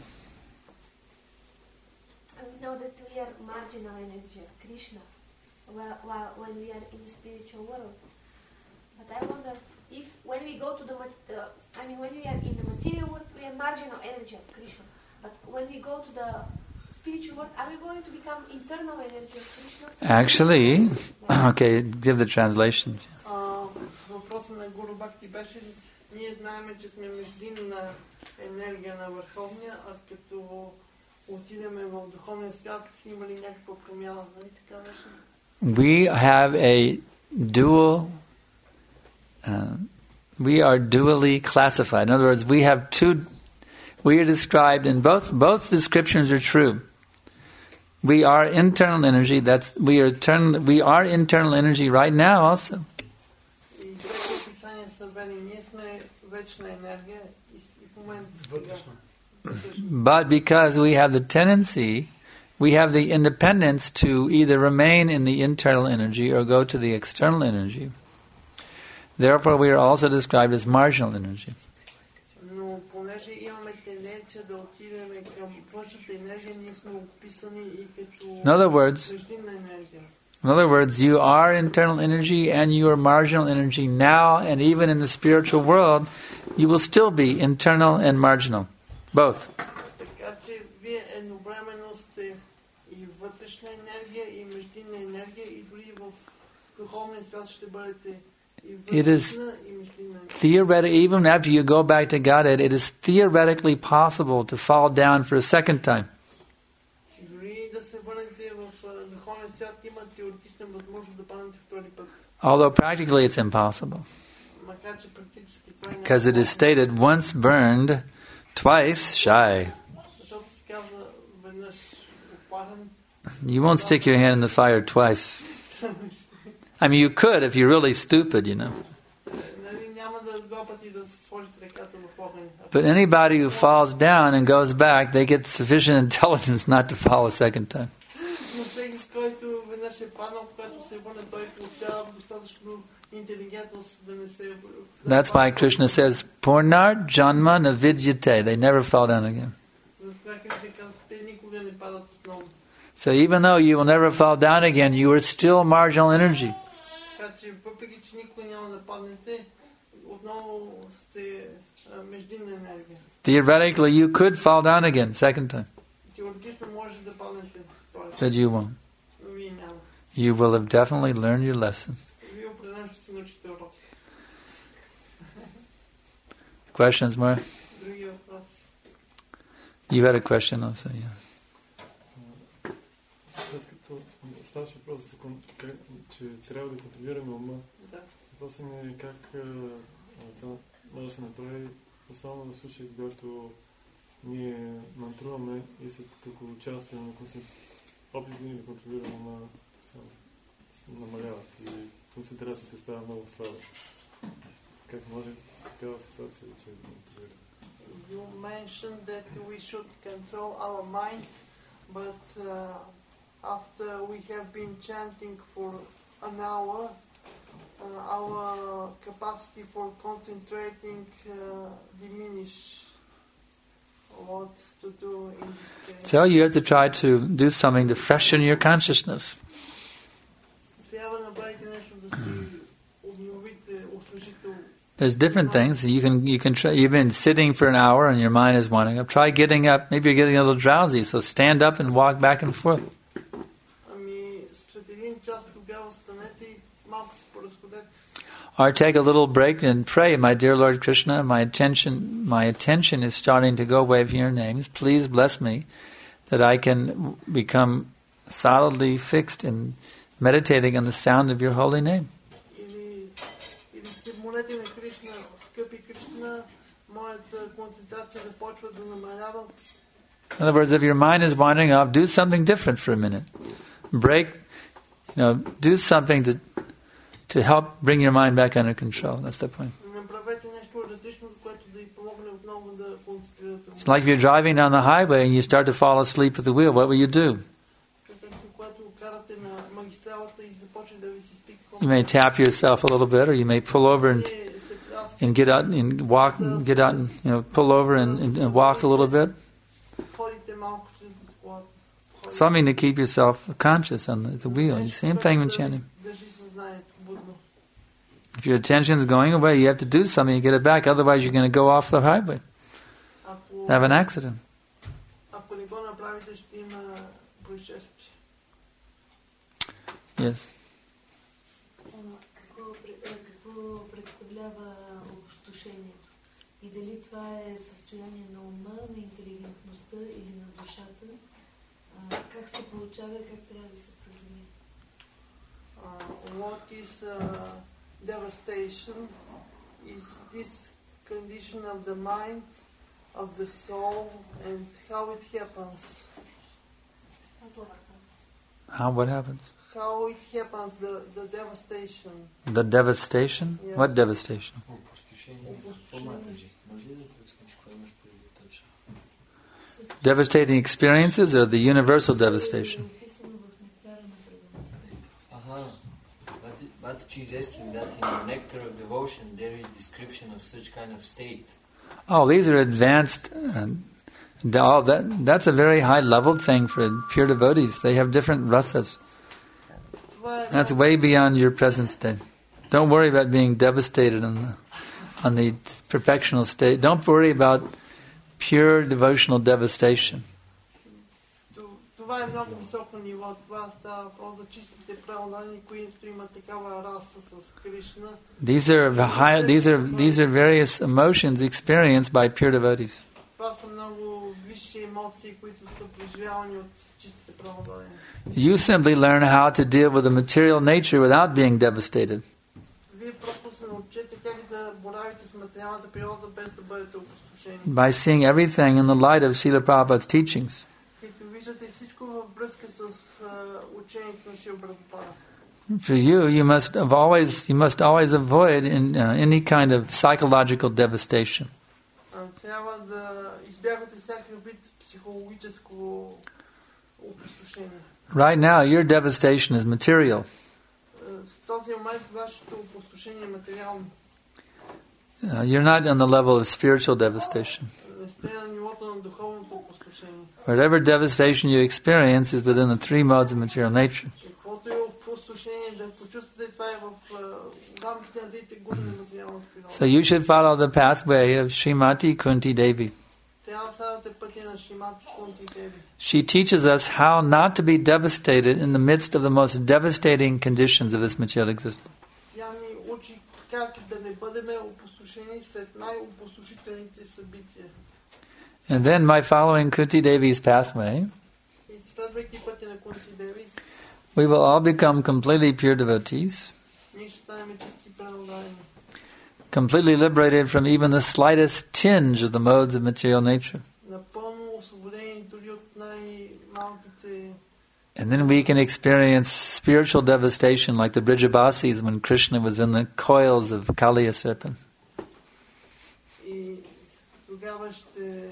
And we know that we are marginal energy of Krishna while, while, when we are in the spiritual world. But I wonder if when we go to the, mat- uh, I mean when we are in the material world, we are marginal energy of Krishna. But when we go to the spiritual world, are we going to become internal energy of Krishna? Actually, okay, give the translation. А, въпросът на Гуру Бхакти беше, ние знаем, че сме междинна енергия на Върховния, а като отидеме в духовния свят, има ли някаква промяна? Нали така беше? We have a dual, uh, we are dually classified. In other words, we have two, we are described in both, both descriptions are true. We are internal energy, that's, we are eternal, we are internal energy right now also. И двете описания са верни. Ние сме вечна енергия и с- и в момента сега. Вътрешно. But because we have the tendency, we have the independence to either remain in the internal energy or go to the external energy. Therefore, we are also described as marginal energy. Но понеже имаме тенденция да отидем към външната енергия, ние сме описани и като In other words, междинна енергия. in other words, you are internal energy and you are marginal energy now, and even in the spiritual world, you will still be internal and marginal, both. Така че вие едновременно сте и вътрешна енергия, и междинна енергия, и дори в духовния свят ще бъдете и It is вътрешна и междинна енергия. theoretically, even after you go back to Godhead, it is theoretically possible to fall down for a second time. Дори да се върнете в а, духовния свят, има теоретична възможност да паднете втори път. Although practically it's impossible. макар че практически той не Because it is stated, once burned, twice shy. Защото се казва веднъж опарен. You won't stick your hand in the fire twice. I mean, you could if you're really stupid, you know. Нали, няма да два пъти да се сложите ръката в огън. But anybody who falls down and goes back, they get sufficient intelligence not to fall a second time. Но всеки, който веднъж е паднал, когато се върне, той получава достатъчно интелигентност да не се... That's why Krishna says, Purnart janma na vidyate. They never fall down again. Затова Кришна казва, те никога не падат отново. So even though you will never fall down again, you are still marginal energy. Така че въпреки, че никога няма да паднете, отново сте а, междинна енергия. Theoretically, you could fall down again, second time. Теоретично може да паднете втори път, But you won't. но вие няма. You will have definitely learned your lesson. Вие определено ще си научите урок. Questions more? Други въпроси? You had a question also, yeah. След като ставаше въпрос за кон- как, че трябва да контролираме ума, Да. въпросът ми е как а, това може да се направи, особено в случай, когато ние мантруваме и се тук участваме, ако се опитите ни да контролираме ума, само се намаляват и концентрацията става много слаба. Как може такава ситуация да че да контролираме? You mentioned that we should control our mind, but uh, after we have been chanting for an hour, uh, our capacity for concentrating uh, diminish. What to do in this case? So you have to try to do something to freshen your consciousness. Трябва да направите нещо да си обновите, освежите. There's different things you can you can try. You've been sitting for an hour and your mind is wandering up. Try getting up. Maybe you're getting a little drowsy, so stand up and walk back and forth. Ами след един час тогава станете и малко се поразходете. Or take a little break and pray, my dear Lord Krishna, my attention my attention is starting to go away from your names. Please bless me that I can become solidly fixed in meditating on the sound of your holy name. Или, или се молете на Кришна, скъпи Кришна, моята концентрация започва да намалява. In other words, if your mind is wandering off, do something different for a minute. Break, you know, do something to to help bring your mind back under control. That's the point. Направете нещо различно, което да ви помогне отново да концентрирате. It's like if you're driving down the highway and you start to fall asleep at the wheel, what will you do? Както когато карате на магистралата и започне да ви се стига. You may tap yourself a little bit, or you may pull over and and get out and walk, get out and you know pull over and, and, and walk a little bit. Ходите малко след колата. Something to keep yourself conscious on the, the wheel. Same thing when chanting. Държи съзнанието будно. If your attention is going away, you have to do something to get it back. Otherwise, you're going to go off the highway, Ако have an accident. ако не го направите, ще има происшествие. Yes. Какво, какво представлява опустошението? И дали това е състояние на ума, на интелигентността или на душата? А, как се получава и как трябва да се преодолее? Uh, what is uh, devastation? Is this condition of the mind, of the soul, and how it happens? How, what happens? How it happens, the, the devastation. The devastation? Yes. What devastation? Devastating experiences or the universal devastation? Uh-huh. But, but she's asking that in the Nectar of Devotion there is description of such kind of state. Oh, these are advanced. Uh, all that that's a very high level thing for pure devotees. They have different rasas. That's way beyond your present state. Don't worry about being devastated on the on the perfectional state. Don't worry about pure devotional devastation. Това е много високо ниво. Това става въпрос за чистите преодани, които имат такава раса с Кришна. These are high, these are these are various emotions experienced by pure devotees. Това са много висши емоции, които са преживявани от чистите преодани. You simply learn how to deal with the material nature without being devastated. Вие просто се научете как да боравите с материалната природа без да бъдете опустошени. By seeing everything in the light of Srila Prabhupada's teachings. Като виждате всичко във връзка с uh, учението на Шрила Прабхупада. For you, you must have always you must always avoid in, uh, any kind of psychological devastation. Трябва да избягвате всякакъв вид психологическо опустошение. Right now, your devastation is material. В този момент вашето опустошение е материално. Uh, you're not on the level of spiritual devastation. Не сте на нивото на духовното опустошение. Whatever devastation you experience is within the three modes of material nature. Каквото е опустошение да почувствате, това е в рамките на трите гуни на материалната природа. So you should follow the pathway of Srimati Kunti Devi. Трябва да следвате пътя на Шримати Кунти Деви. She teaches us how not to be devastated in the midst of the most devastating conditions of this material existence. Тя ни учи как да не бъдем опустошени след най-опустошителните събития. And then by following Kunti Devi's pathway, И следвайки пътя на Кунти Деви, we will all become completely pure devotees, ние ще станем чисти пренодайни. completely liberated from even the slightest tinge of the modes of material nature. Напълно освободени дори от най-малките. And then we can experience spiritual devastation like the Brijabasis when Krishna was in the coils of Kaliya serpent. И тогава ще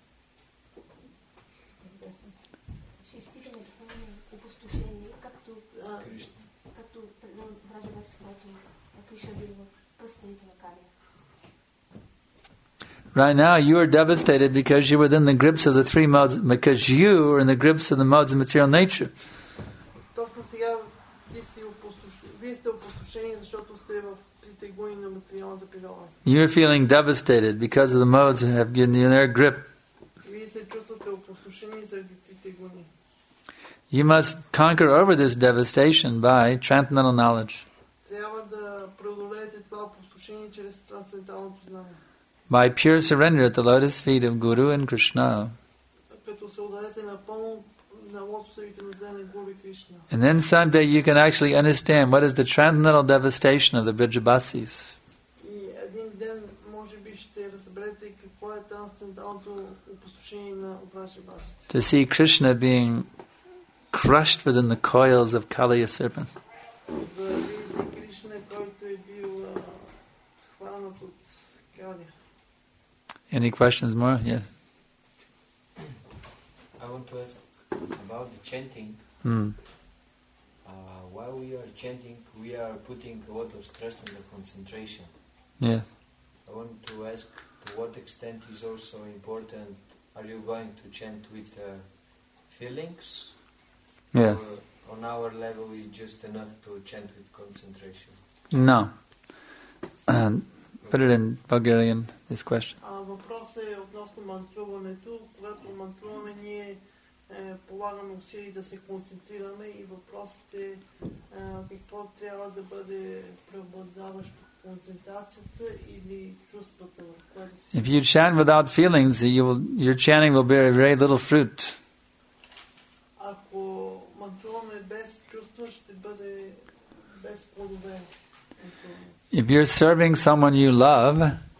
Ще изпитаме духовно опустошение, както както Браджаваси, който Кришна бил в пръстените на Калия. Right now, you are devastated because you're within the grips of the three modes, because you are in the grips of the modes of material nature. Точно сега ти си опустошени. Вие сте опустошени, защото сте в трите гуни на материалната природа. You're feeling devastated because of the modes that have given you their grip. Вие се чувствате опустошени заради трите гуни. You must conquer over this devastation by transcendental knowledge, Трябва да преодолеете това опустошение чрез трансценденталното знание. by pure surrender at the lotus feet of Guru and Krishna. Като се отдадете напълно на лотосовите нозе на Гуру и Кришна. And then someday you can actually understand what is the transcendental devastation of the Brijabasis. И един ден, може би, ще разберете какво е трансценденталното опустошение на Браджавасите. To see Krishna being crushed within the coils of Kaliya serpent. Да видите Кришна, който е бил а, хванат от Калия. Any questions more? Yes. I want to ask about the chanting. Hmm. Uh, while we are chanting, we are putting a lot of stress on the concentration. Yeah. I want to ask to what extent is also important. Are you going to chant with uh, feelings? Yeah. Or on our level is just enough to chant with concentration? No. Um, put it in Bulgarian, this question. А въпросът е относно мантруването. Когато мантруваме, ние е, полагаме усилия да се концентрираме и въпросът е, е какво трябва да бъде преобладаващо, концентрацията или чувствата, в което си. If you chant without feelings, you will, your chanting will bear very little fruit. Ако мантруваме без чувства, ще бъде без плодове. If you're serving someone you love,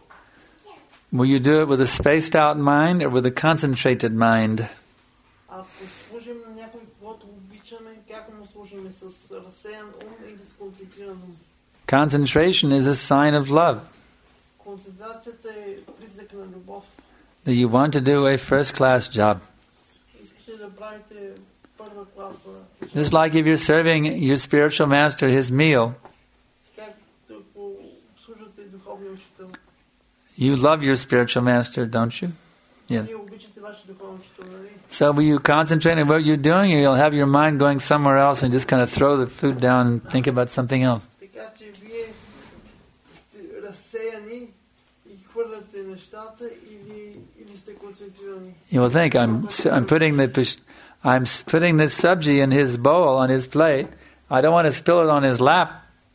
will you do it with a spaced out mind or with a concentrated mind? Ако служим на някой, когато обичаме, как му служим? С разсеян ум или с концентриран ум? Concentration is a sign of love. Концентрацията е признак на любов. That you want to do a first class job. Искате да правите първа класа. Just like if you're serving your spiritual master his meal, Както ако служате духовния учител. you love your spiritual master, don't you? Yeah. Вие обичате вашия духовен учител, нали? So will you concentrate on what you're doing, or you'll have your mind going somewhere else and just kind of throw the food down and think about something else? Така че вие сте разсеяни и хвърляте нещата или, или сте концентрирани. You will think I'm I'm putting the pish- I'm putting this sabji in his bowl on his plate. I don't want to spill it on his lap.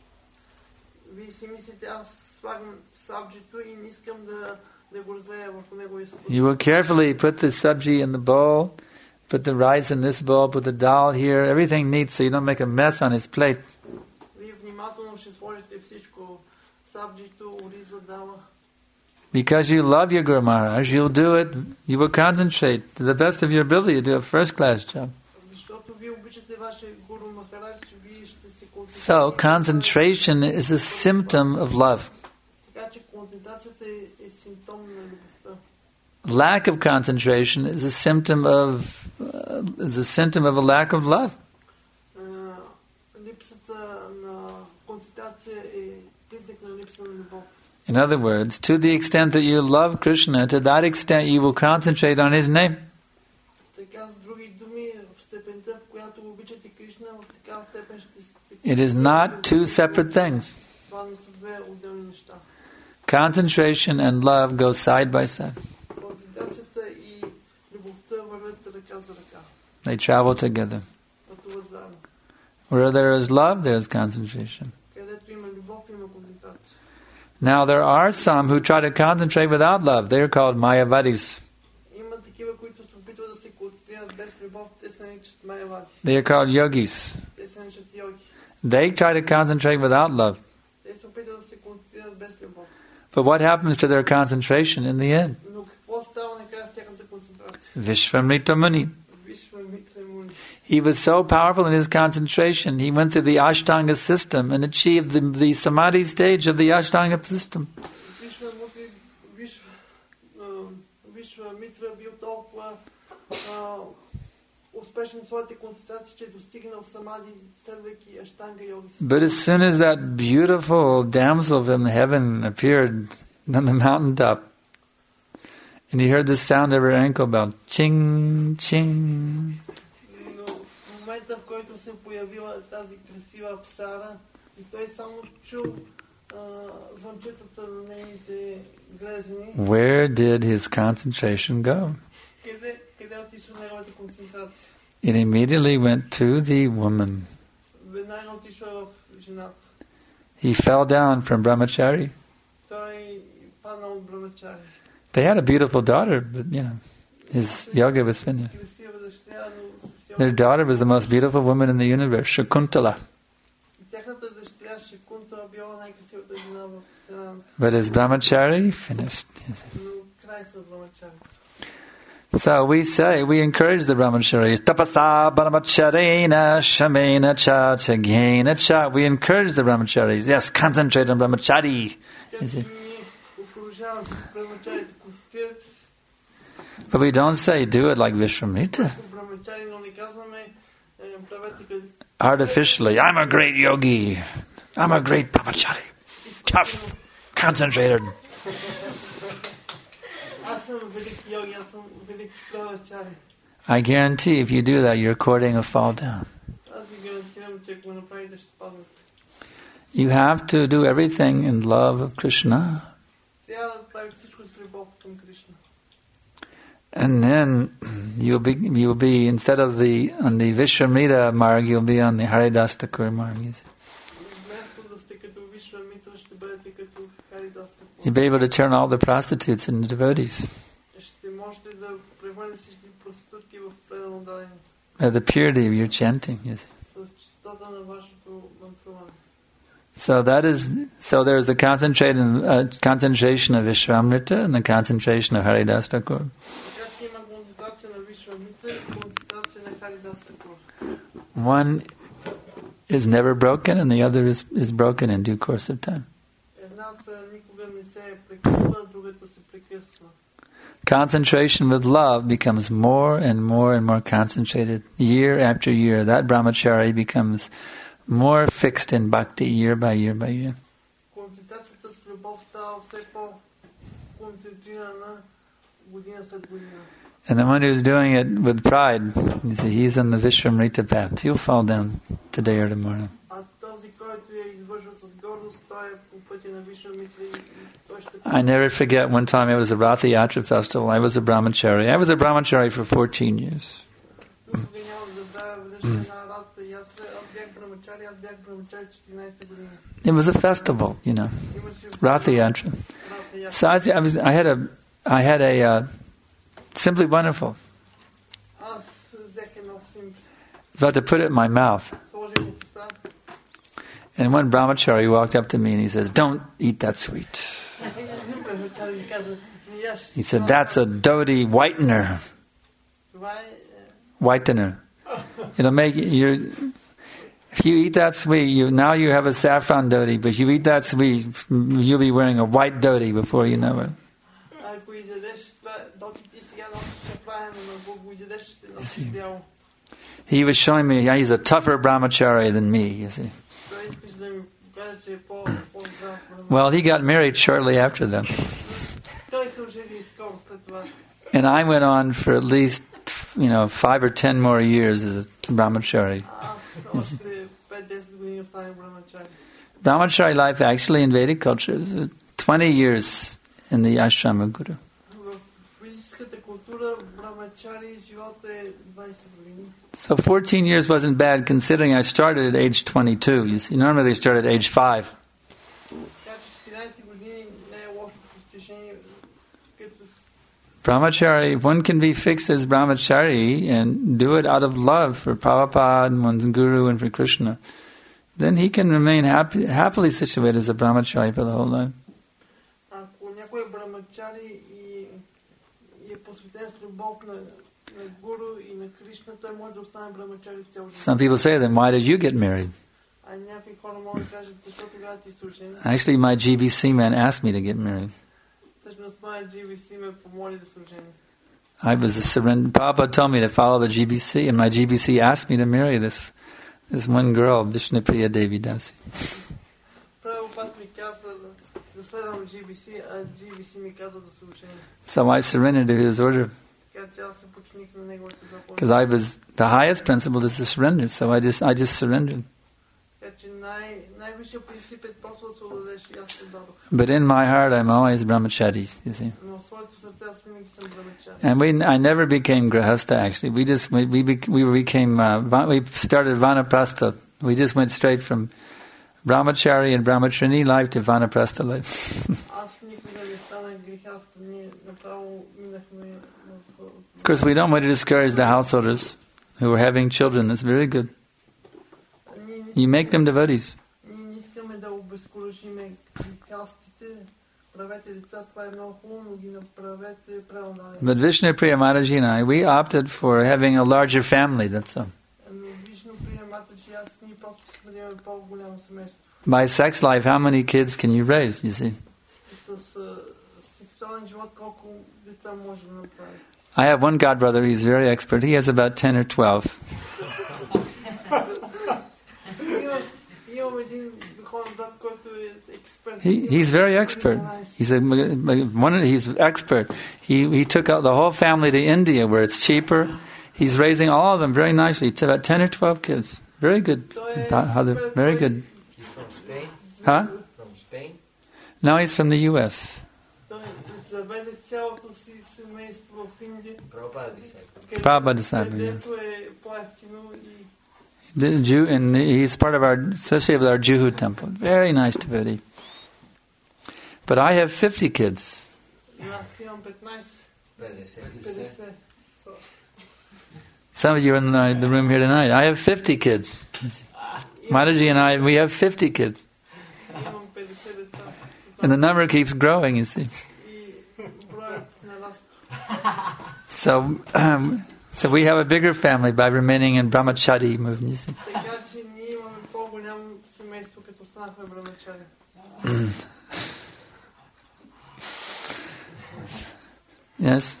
Вие си мислите, аз слагам сабджито и не искам да, да го разлея върху неговия съпът. You will carefully put the sabji in the bowl, put the rice in this bowl, put the dal here, everything neat so you don't make a mess on his plate. Вие внимателно ще сложите всичко, сабджито ориза дава. Because you love your Guru Maharaj, you'll do it, you will concentrate to the best of your ability, you do a first class job. Защото вие обичате вашия Гуру Махарадж, вие ще се концентрирате. So concentration is a symptom of love. Така че концентрацията е, е симптом на любовта. Lack of concentration is a symptom of uh, is a symptom of a lack of love. Uh, липсата на концентрация е признак на липса на любов. In other words, to the extent that you love Krishna, to that extent you will concentrate on His name. Така с други думи, в степента, в която обичате Кришна, в такава степен ще сте. It is not two separate things. Това не са две отделни неща. Concentration and love go side by side. Концентрацията и любовта вървят ръка за ръка. They travel together. Пътуват заедно. Where there is love, there is concentration. Където има любов, има концентрация. Now there are some who try to concentrate without love. They are called Mayavadis. Има такива, които се опитват да се концентрират без любов, те се наричат майавади. They are called yogis. Те се наричат йоги. They try to concentrate without love. Те се опитват да се концентрират без любов. But what happens to their concentration in the end? Но какво става накрая с тяхната концентрация? Vishvamrita Muni. Вишвамитра Муни. He was so powerful in his concentration, he went through the Ashtanga system and achieved the, the Samadhi stage of the Ashtanga system. Вишвамутри, Вишва, а, Вишвамитра бил толкова а, успешен в своите концентрации, че е достигнал самади, следвайки аштанга йоги. But as soon as that beautiful damsel from heaven appeared on the mountaintop, and he heard the sound of her ankle bell, ching, ching. Но в момента, в който се появила тази красива псара, и той само чул а, звънчетата на нейните глезени, Where did his concentration go? къде, къде отишла неговата концентрация? It immediately went to the woman. Веднага отишла в жената. He fell down from brahmachari. Той падна от брамачари. They had a beautiful daughter, but you know, his yoga was finished. Красива дъщеря, но с Their йога. daughter was the most beautiful woman in the universe, Shakuntala. Тяхната дъщеря Шикунта била най-красивата жена в вселената. But his brahmachari finished. Но край с брамачарите. So we say, we encourage the brahmacharis. Tapasa brahmacharina shamena cha chaghena cha. We encourage the brahmacharis. Yes, concentrate on brahmachari. Тя че ние окружаваме брамачарите, концентрират But we don't say, do it like Vishwamrita. се брамачари, но не казваме е, правете като Artificially, I'm a great yogi. I'm a great brahmachari. Tough, concentrated. аз съм велик йоги, аз съм велик брамачари. I guarantee if you do that, you're courting a fall down. Аз ви гарантирам, че ако го направите, ще паднете. You have to do everything in love of Krishna. Трябва да правите всичко с любов към Кришна. And then you'll be, you'll be, instead of the, on the Vishwamrita marg, you'll be on the Haridas Thakur marg. Вместо да сте като Вишвамитра, ще бъдете като Харидас Такур. You'll be able to turn all the prostitutes into devotees. Ще можете да превърнете всички проститутки в предано дадени. By the purity of your chanting. You see. С чистотата на вашето мантруване. So that is, so there's the concentration, uh, concentration of Vishwamrita and the concentration of Haridas Thakur. Така че има концентрация на Вишвамитра и концентрация на Харидас Такур. One is never broken and the other is, is broken in due course of time. Едната никога не се прекъсва, другата се прекъсва. Concentration with love becomes more and more and more concentrated year after year. That brahmachari becomes more fixed in bhakti year by year by year. Концентрацията с любов става все по-концентрирана година след година. And the one who's doing it with pride, you see, he's on the Vishwamrita path. He'll fall down today or tomorrow. А този, който я извършва с гордост, той е по пътя на Вишвамитра и той ще... I never forget one time it was a Ratha Yatra festival. I was a brahmachari. I was a brahmachari for fourteen years. Никога няма да забравя веднъж една Рата Ятра. Аз бях брамачари, аз бях брамачари четиринайсета година. It was a festival, you know, Имаше Ratha Yatra. Рата Ятра. So I, was- I was, I had a, I had a uh, simply wonderful. Аз взех едно симпли. I was about to put it in my mouth, Сложих го в уста And one brahmachari walked up to me and he says, "Don't eat that sweet." He said, "That's a dhoti whitener." Whitener. It'll make you. If you eat that sweet, you now you have a saffron dhoti. But if you eat that sweet, you'll be wearing a white dhoti before you know it. You see, he was showing me he's a tougher brahmachari than me. You see. Well, he got married shortly after that, and I went on for at least, you know, five or ten more years as a brahmachari. Brahmachari life actually in Vedic culture is twenty years in the ashram of Guru. So fourteen years wasn't bad considering I started at age twenty-two. You see, normally they start at age five. Brahmachari, one can be fixed as brahmachari and do it out of love for Prabhupada and the Guru and for Krishna. Then he can remain happy, happily situated as a brahmachari for the whole life. Some people say, then why did you get married? Actually, my G B C man asked me to get married. I was a surrender. Papa told me to follow the G B C, and my G B C asked me to marry this this one girl, Vishnupriya Devi Dasi. So I surrendered to his order. Because I was the highest principle is to surrender, so I just I just surrendered. But in my heart, I'm always brahmachari. You see, and we I never became grahastha. Actually, we just we we, we became uh, we started vanaprastha. We just went straight from brahmachari and brahmacharini life to vanaprastha life. Of course, we don't want to discourage the householders who are having children. That's very good. You make them devotees. But Vishnupriya Mataji and I, we opted for having a larger family, that's all. By sex life, how many kids can you raise, you see? I have one godbrother, he's very expert. He has about ten or twelve. He, he's very expert. He's a one. He's expert. He he took out the whole family to India where it's cheaper. He's raising all of them very nicely. It's about ten or twelve kids. Very good. Very good. He's from Spain. Huh? From Spain. No, he's from the U S Prabhupada disciple. Yeah. The Jew, and he's part of our, associated with our Juhu temple. Very nice devotee. But I have fifty kids. Some of you are in the, the room here tonight. I have fifty kids. Mataji and I, we have fifty kids. And the number keeps growing, you see. So, um, so we have a bigger family by remaining in brahmachari movement, you see. Yes?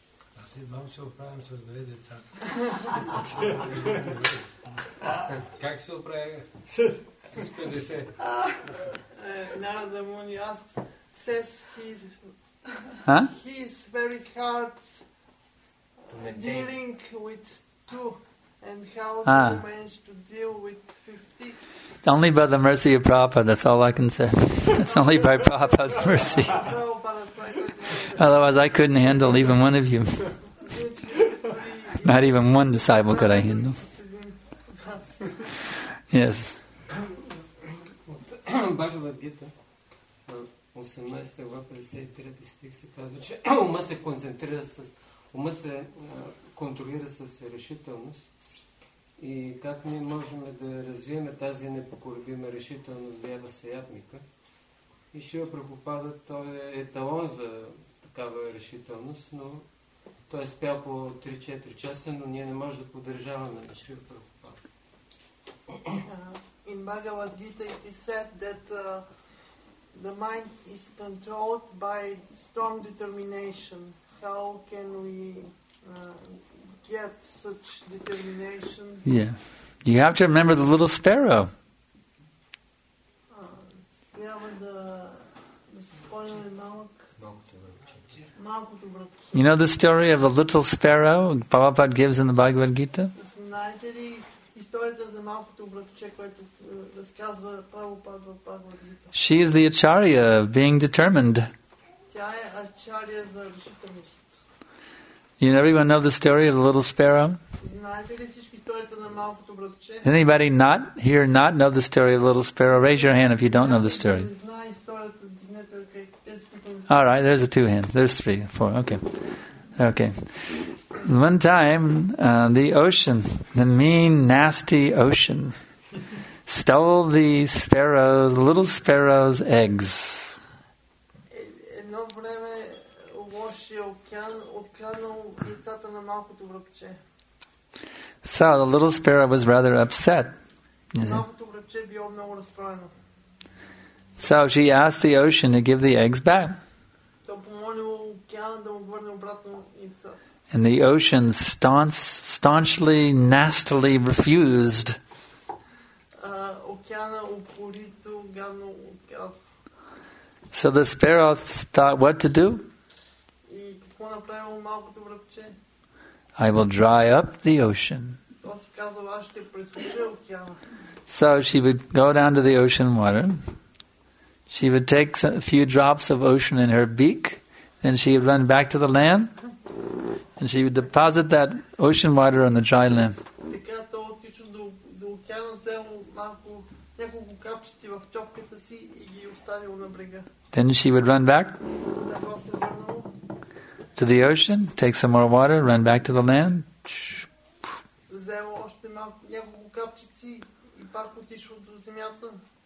Как се оправя с петдесет? Narada Muni asked, says he's, huh? he's very hard dealing with two, and how ah. do you manage to deal with fifty? Only by the mercy of Prabhupada, that's all I can say. It's only by Prabhupada's mercy. Otherwise I couldn't handle even one of you. Not even one disciple could I handle. Yes. Бхагавад Гита, осемнадесета глава, петдесет и трети стих се казва, че ума се концентрира с, ума се контролира с решителност И как ние можем да развием тази непоколебима решителност Дева Саятника. И Шрила Прабхупада, той е еталон за такава решителност, но той е спял по три-четири часа, но ние не можем да поддържаваме на Шрила Прабхупада. In Bhagavad Gita it is said that uh, the mind is controlled by strong determination. How can we uh, get such determination? Yeah. You have to remember the little sparrow. Трябва да, да се спомняме малък, малкото връбче. You know the story of a little sparrow Prabhupada gives in the Bhagavad Gita? Знаете ли историята за малкото връбче, което разказва Прабхупада в Бхагавад Гита? She is the acharya of being determined. Тя е ачария за решителност. You know, everyone know the story of the little sparrow? Знаете ли всички историята на малкото връбче? Does anybody not here not know the story of the little sparrow? Raise your hand if you don't know the story. Не знае историята, дигнете ръка. Тези, които не All right, there's the two hands. There's three, four. Okay, okay. One time, uh, the ocean, the mean, nasty ocean, stole the sparrows, the little sparrows' eggs. Едно време лошия океан откраднал яйцата на малкото връбче. So the little sparrow was rather upset. Малкото връбче било много разстроено. So she asked the ocean to give the eggs back. То помолило океана да му върне обратно яйцата. And the ocean staunch, staunchly, nastily refused. Uh, океана упорито, гадно отказва. So the sparrow thought what to do? И какво направило малкото връбче? I will dry up the ocean. То си казва, аз ще пресуша океана. So she would go down to the ocean water. She would take a few drops of ocean in her beak. Then she would run back to the land. And she would deposit that ocean water on the dry land. Така то отишъл до, до океана, взел малко, няколко капчици в чопката си и ги оставил на брега. Then she would run back Затова се върнал, to the ocean, take some more water, run back to the land. взел още малко, няколко капчици и пак отишъл до земята.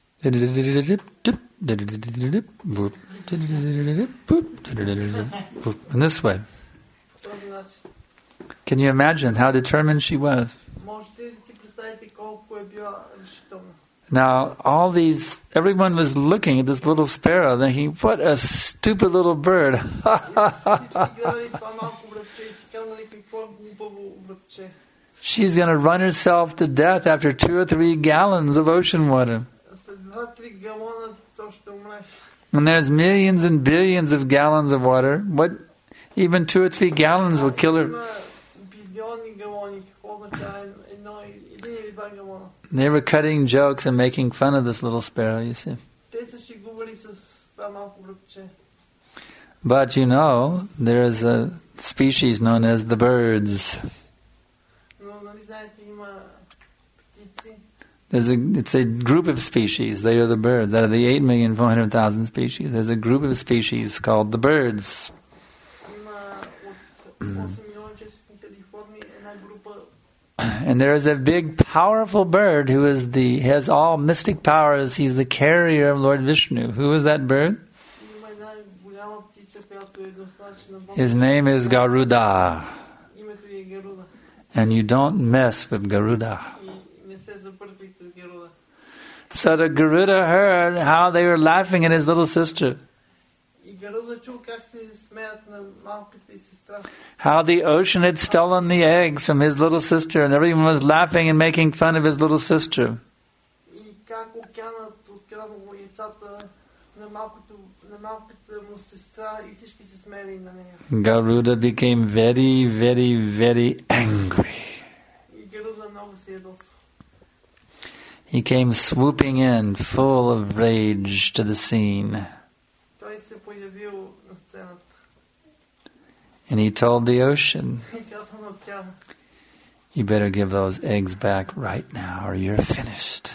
In this way. По този начин. Can you imagine how determined she was? Можете ли да си представите колко е била решителна? Now, all these, everyone was looking at this little sparrow, thinking, what a stupid little bird. Всички гледали това малко връбче и си казали какво е глупаво връбче. She's going to run herself to death after two or three gallons of ocean water. След два-три галона то ще умре. And there's millions and billions of gallons of water. What, even two or three gallons will kill her. Има билиони галони, какво означава едно, един или два галона. They were cutting jokes and making fun of this little sparrow, you see. Те са шегували с това малко връбче. But you know, there is a species known as the birds. Но нали знаете, има птици. There's a, it's a group of species. They are the birds. Out of the eight million four hundred thousand species, there's a group of species called the birds. Има от осем милиона четиристотин хиляди форми една група. And there is a big, powerful bird who is the has all mystic powers. He's the carrier of Lord Vishnu. Who is that bird? Има една голяма птица, която е еднозначна Бог. His name is Garuda. Името ѝ е Гаруда. And you don't mess with Garuda. И не се забърквайте с Гаруда. So the Garuda heard how they were laughing at his little sister. И Гаруда чул как се смеят на малката ѝ сестра. How the ocean had stolen the eggs from his little sister, and everyone was laughing and making fun of his little sister. И как океанът откраднал яйцата на малкото, на малката му сестра и всички се смели на нея. Garuda became very, very, very angry. И Гаруда много се ядоса. He came swooping in, full of rage, to the scene. Той се появил на сцената. And he told the ocean, И каза на океана, you better give those eggs back right now or you're finished.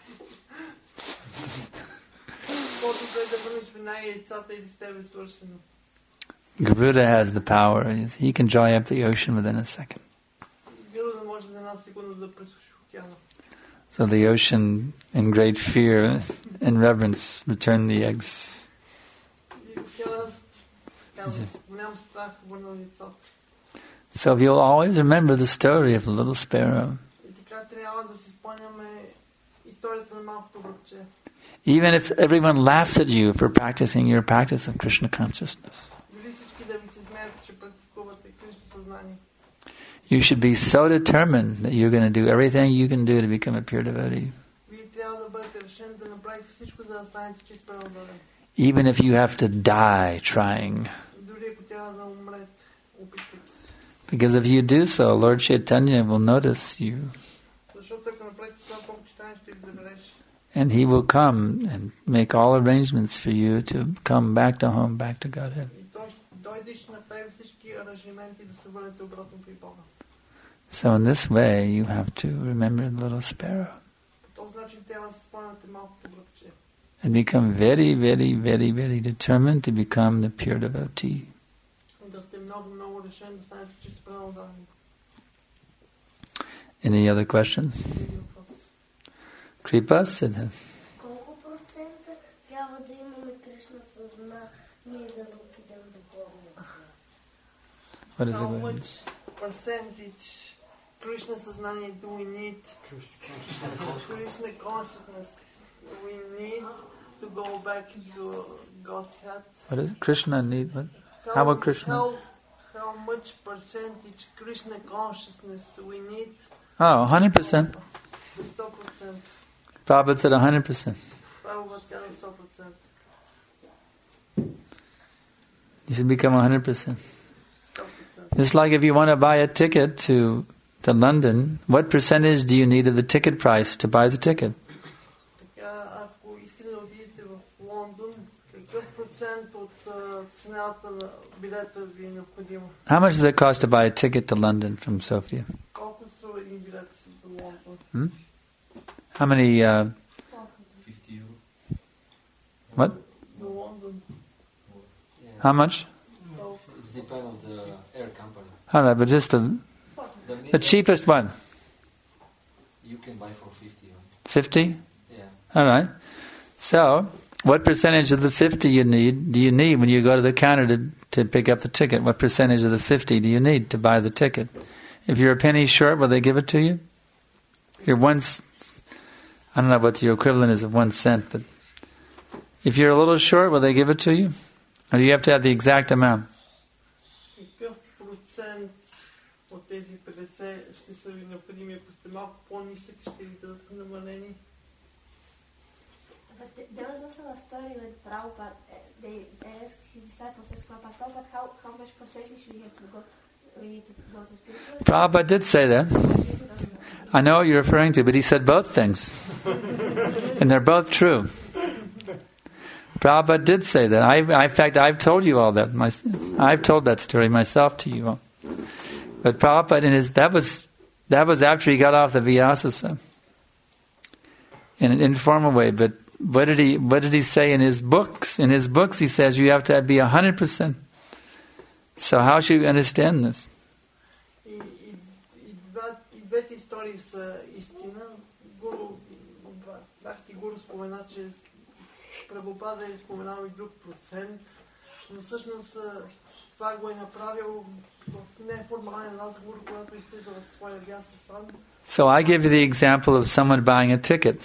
по-добре да върнеш веднага яйцата или с тебе свършено. Garuda has the power. He can dry up the ocean within a second. Гаруда може за една секунда да пресуши океана. So the ocean, in great fear and reverence, returned the eggs. И океана, така, с голям страх върна яйцата. So you'll always remember the story of the little sparrow. И така трябва да си спомняме историята на малкото връбче. Even if everyone laughs at you for practicing your practice of Krishna consciousness, Дори всички да ви се смеят, че практикувате Кришна съзнание. you should be so determined that you're going to do everything you can do to become a pure devotee. Вие трябва да бъдете решени да направите всичко, за да станете чист преданен. Even if you have to die trying. Дори ако трябва да умрете, опитвайте се. Because if you do so, Lord Chaitanya will notice you. Защото ако направите това, Бог Чайтания ще ви забележи. And he will come and make all arrangements for you to come back to home, back to Godhead. И той дойде и ще направи всички аранжименти да се върнете обратно при Бога. So in this way, you have to remember the little sparrow По този начин трябва да се спомняте малкото връбче. and become very, very, very, very determined to become the pure devotee. Да сте много, много решени да станете чист преданен. Any other question? Kripa Siddha. Колко процента трябва да имаме Кришна съзнание, за да отидем до Бога? What is How it? much percentage Krishna съзнание do we need? Krishna consciousness do we need to go back to Godhead? What is it? Krishna need what? How about Krishna? How, how much percentage Krishna consciousness we need? Oh, one hundred percent. сто процента. Prabhupada said one hundred percent. Прабхупад каза сто процента. You should become one hundred percent. сто процента. Just like if you want to buy a ticket to to London, what percentage do you need of the ticket price to buy the ticket? Така, ако искате да отидете в Лондон, какъв процент от а, цената на билета ви е необходимо? How much does it cost to buy a ticket to London from Sofia? Колко струва един билет до Лондон? Hmm? How many? Uh, fifty euro. what? До Лондон. How much? It's depend of the air company. All right, but just the The, the cheapest one, you can buy for fifty euro. fifty. Yeah. All right. So, what percentage of the fifty you need do you need when you go to the counter to to pick up the ticket? What percentage of the fifty do you need to buy the ticket? If you're a penny short, will they give it to you? You're one. I don't know what your equivalent is of one cent, but if you're a little short, will they give it to you, or do you have to have the exact amount? Какъв процент от тези петдесет ще са ви необходими? Ако сте малко по-нисък, ще ви дадат намалени. But th- there was also a story when Prabhupada, uh, they asked his disciples, asked Prabhupada, Prabhupada, how, how much percentage we have to go, we need to go to spiritual? Prabhupada did say that. I know what you're referring to, but he said both things. And they're both true. Prabhupada did say that. I, I, in fact, I've told you all that. My, I've told that story myself to you all. But Prabhupada, in his, that was that was after he got off the Vyasasa in an informal way. But what did he what did he say in his books? In his books, he says you have to be a hundred percent. So how should we understand this? И, и, и, два, и двете истории са истина. Гуру, Бхакти Гуру спомена, че Прабхупада е споменал и друг процент, но всъщност това го е направил в неформален разговор, когато изтеза от своя Vyasa-san. So I give you the example of someone buying a ticket.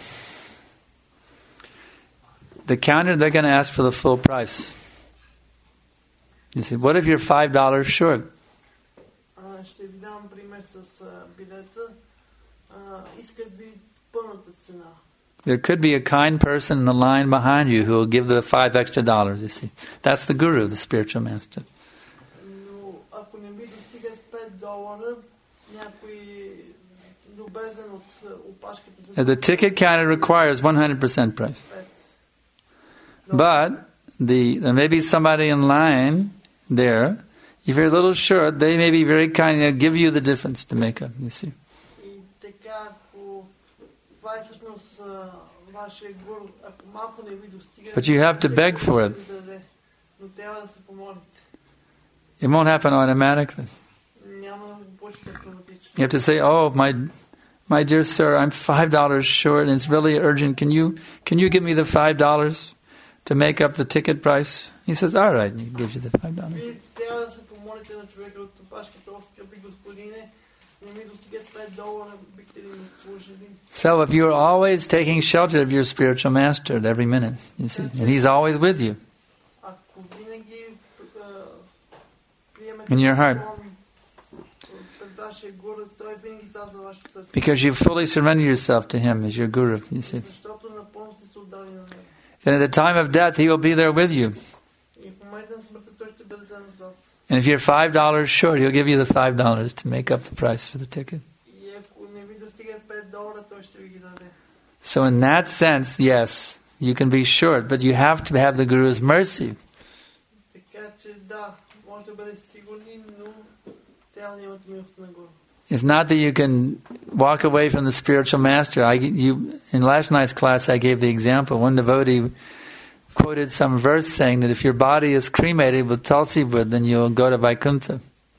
The counter, they're going to ask for the full price. You say, what if you're five dollars short? А, ще ви дам пример с а, билета. А, искат ви пълната цена. There could be a kind person in the line behind you who will give the five extra dollars, you see. That's the guru, the spiritual master. Но ако не ви достигат пет долара, някой любезен от опашката за The ticket counter requires one hundred percent price. But the there may be somebody in line there. If you're a little short, they may be very kind. They'll give you the difference to make up, you see. И така, ако това е всъщност вашия гуру, ако малко не ви достига, But you have to beg for it. но трябва да се помолите. It won't happen automatically. Няма да го получите автоматично. You have to say, oh, my my dear sir, I'm five dollars short and it's really urgent. Can you can you give me the five dollars to make up the ticket price? He says, all right, and he gives you the five dollars. Вие трябва да се помолите на човека от опашката, о, скъпи господине, не ми достигат пет долара, бихте ли ми служили? So if you're always taking shelter of your spiritual master at every minute, you see, and he's always with you Ако винаги а, приемете in your heart, пред вашия гуру, той винаги сляза във вашето сърце. because you fully surrender yourself to him as your guru, you see. Защото напълно сте се отдали на него. Then at the time of death, he will be there with you. И в момента на смъртта той ще бъде заедно с вас. And if you're five dollars short, he'll give you the five dollars to make up the price for the ticket. И ако не ви достигат пет долара, той ще ви ги даде. So in that sense, yes, you can be short, but you have to have the Guru's mercy. Така че да, може да бъдете сигурни, но трябва да имате милост на гуру. It's not that you can walk away from the spiritual master. I, you, in last night's class, I gave the example. One devotee quoted some verse saying that if your body is cremated with tulsi wood, then you'll go to Vaikuntha.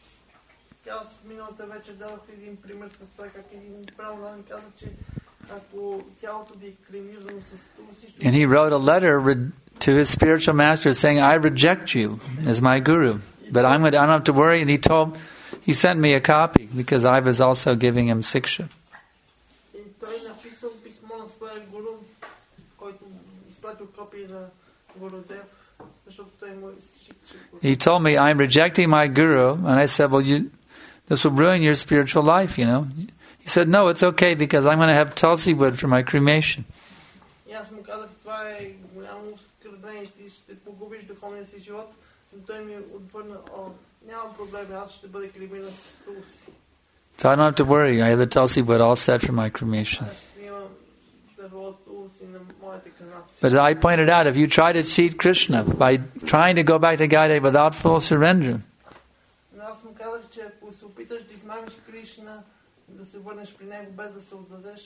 Аз миналата вечер дадох един пример с това, как един православен каза, че ако тялото ви е кремирано с тулси, ще... And he wrote a letter re- to his spiritual master saying, I reject you as my guru, but I'm going to, I don't have to worry. And he told, he sent me a copy because I was also giving him siksha. И той написал писмо на своя гуру, който изпратил копия на Гурудев, защото той му е шикче. He told me, I'm rejecting my guru. And I said, well, you, this will ruin your spiritual life, you know. He said, no, it's okay because I'm going to have tulsi wood for my cremation. И аз му казах, това е голямо оскърбление, ти ще погубиш духовния си живот, но той ми отвърна, о, нямам проблем, аз ще бъда кремиран с тулси. So I don't have to worry. I have the tulsi wood all set for my cremation. Аз ще имам дърво тулси на моята кремация. But I pointed out, if you try to cheat Krishna by trying to go back to Gaudiya without full surrender, Но аз му казах, че ако се опиташ да измамиш Кришна, да се върнеш при него без да се отдадеш,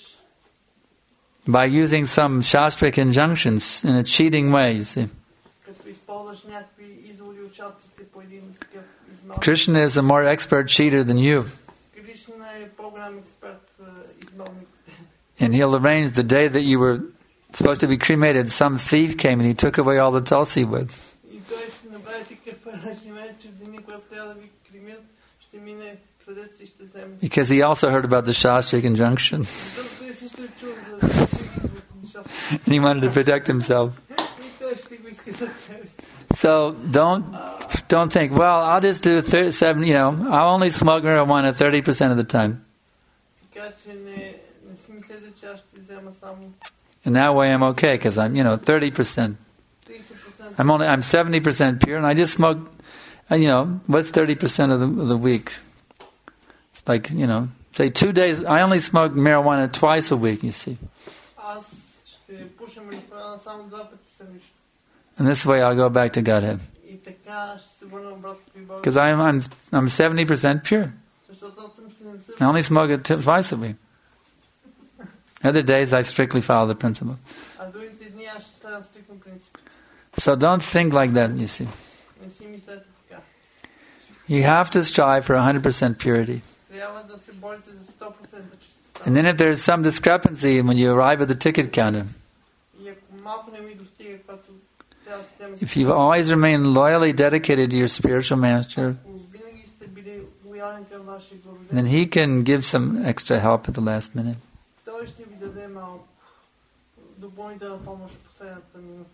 by using some shastric injunctions in a cheating way, you see. като използваш някакви изводи от шастрите по един такъв измам. Krishna is a more expert cheater than you. Кришна е по-голям експерт измамник. And he'll arrange the day that you were supposed to be cremated, some thief came and he took away all the tulsi wood. И той ще направи такъв аранжимент, че в деня, когато трябва да ви кремират, ще мине крадец и ще вземе. Because he also heard about the shastric injunction. Защото той също е чул за шастрите. And he wanted to protect himself. И той ще го иска за тебе. So don't don't think, well, I'll just do thir- seven, you know, I'll only smoke marijuana thirty percent of the time. Така че не, не си мислете, че аз ще взема само And that way I'm okay because I'm, you know, thirty percent. тридесет процента. I'm only I'm seventy percent pure and I just smoke, uh, you know, what's thirty percent of the of the week? It's like, you know, say two days, I only smoke marijuana twice a week, you see. Аз ще пушам марихуана само два пъти седмично. And this way I'll go back to Godhead. И така ще се върна обратно при Бога. Because I'm, I'm, I'm seventy percent pure. Защото аз съм седемдесет. I only smoke it t- twice a week. Other days I strictly follow the principle. А другите дни аз ще следвам стрикно принципите. So don't think like that, you see. Не си мислете така. You have to strive for one hundred percent purity. Трябва да се борите за сто процента чистота. And then if there's some discrepancy when you arrive at the ticket counter, И ако малко не ми достига, когато трябва да система... if you always remain loyally dedicated to your spiritual master, Ако винаги сте били лоялни към вашия Гурудев, then he can give some extra help at the last minute. той ще ви даде малко допълнителна помощ в последната минута.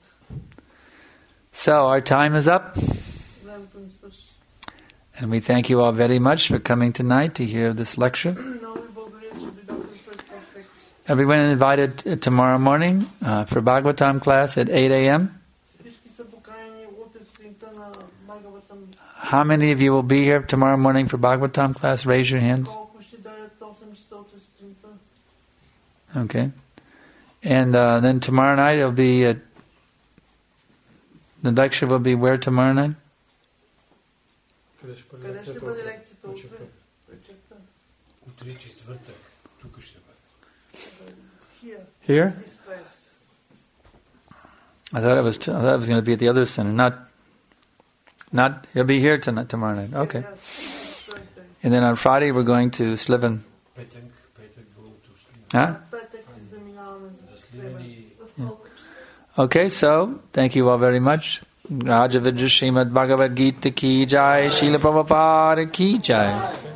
So our time is up, Времето ни свърши. and we thank you all very much for coming tonight to hear this lecture. Много ви благодаря, че дойдохте да чуете тази лекция. Everyone invited uh, tomorrow morning uh, for Bhagavatam class at eight a.m. Всички са поканени утре сутринта на Бхагаватам. How many of you will be here tomorrow morning for Bhagavatam class? Raise your hands. Колко ще дойдат осем часа утре сутринта? Okay. And uh, then tomorrow night it'll be at, the lecture will be where tomorrow night? Къде ще бъде Къде ще лекцията? бъде лекцията утре? Вечерта. Вечерта. Утре четвъртък. Тук ще бъде. Here. Here? This place. I thought it was. T- I thought it was going to be at the other center. Not. Not. It'll be here tonight, tomorrow night. Okay. Yes, next Thursday. And then on Friday we're going to Sliven. Петък, петък го от Huh? Петък заминаваме за Сребър. Okay, so thank you all very much. Raja Vidya Srimad Bhagavad Gita ki jai, Srila Prabhupada ki jai.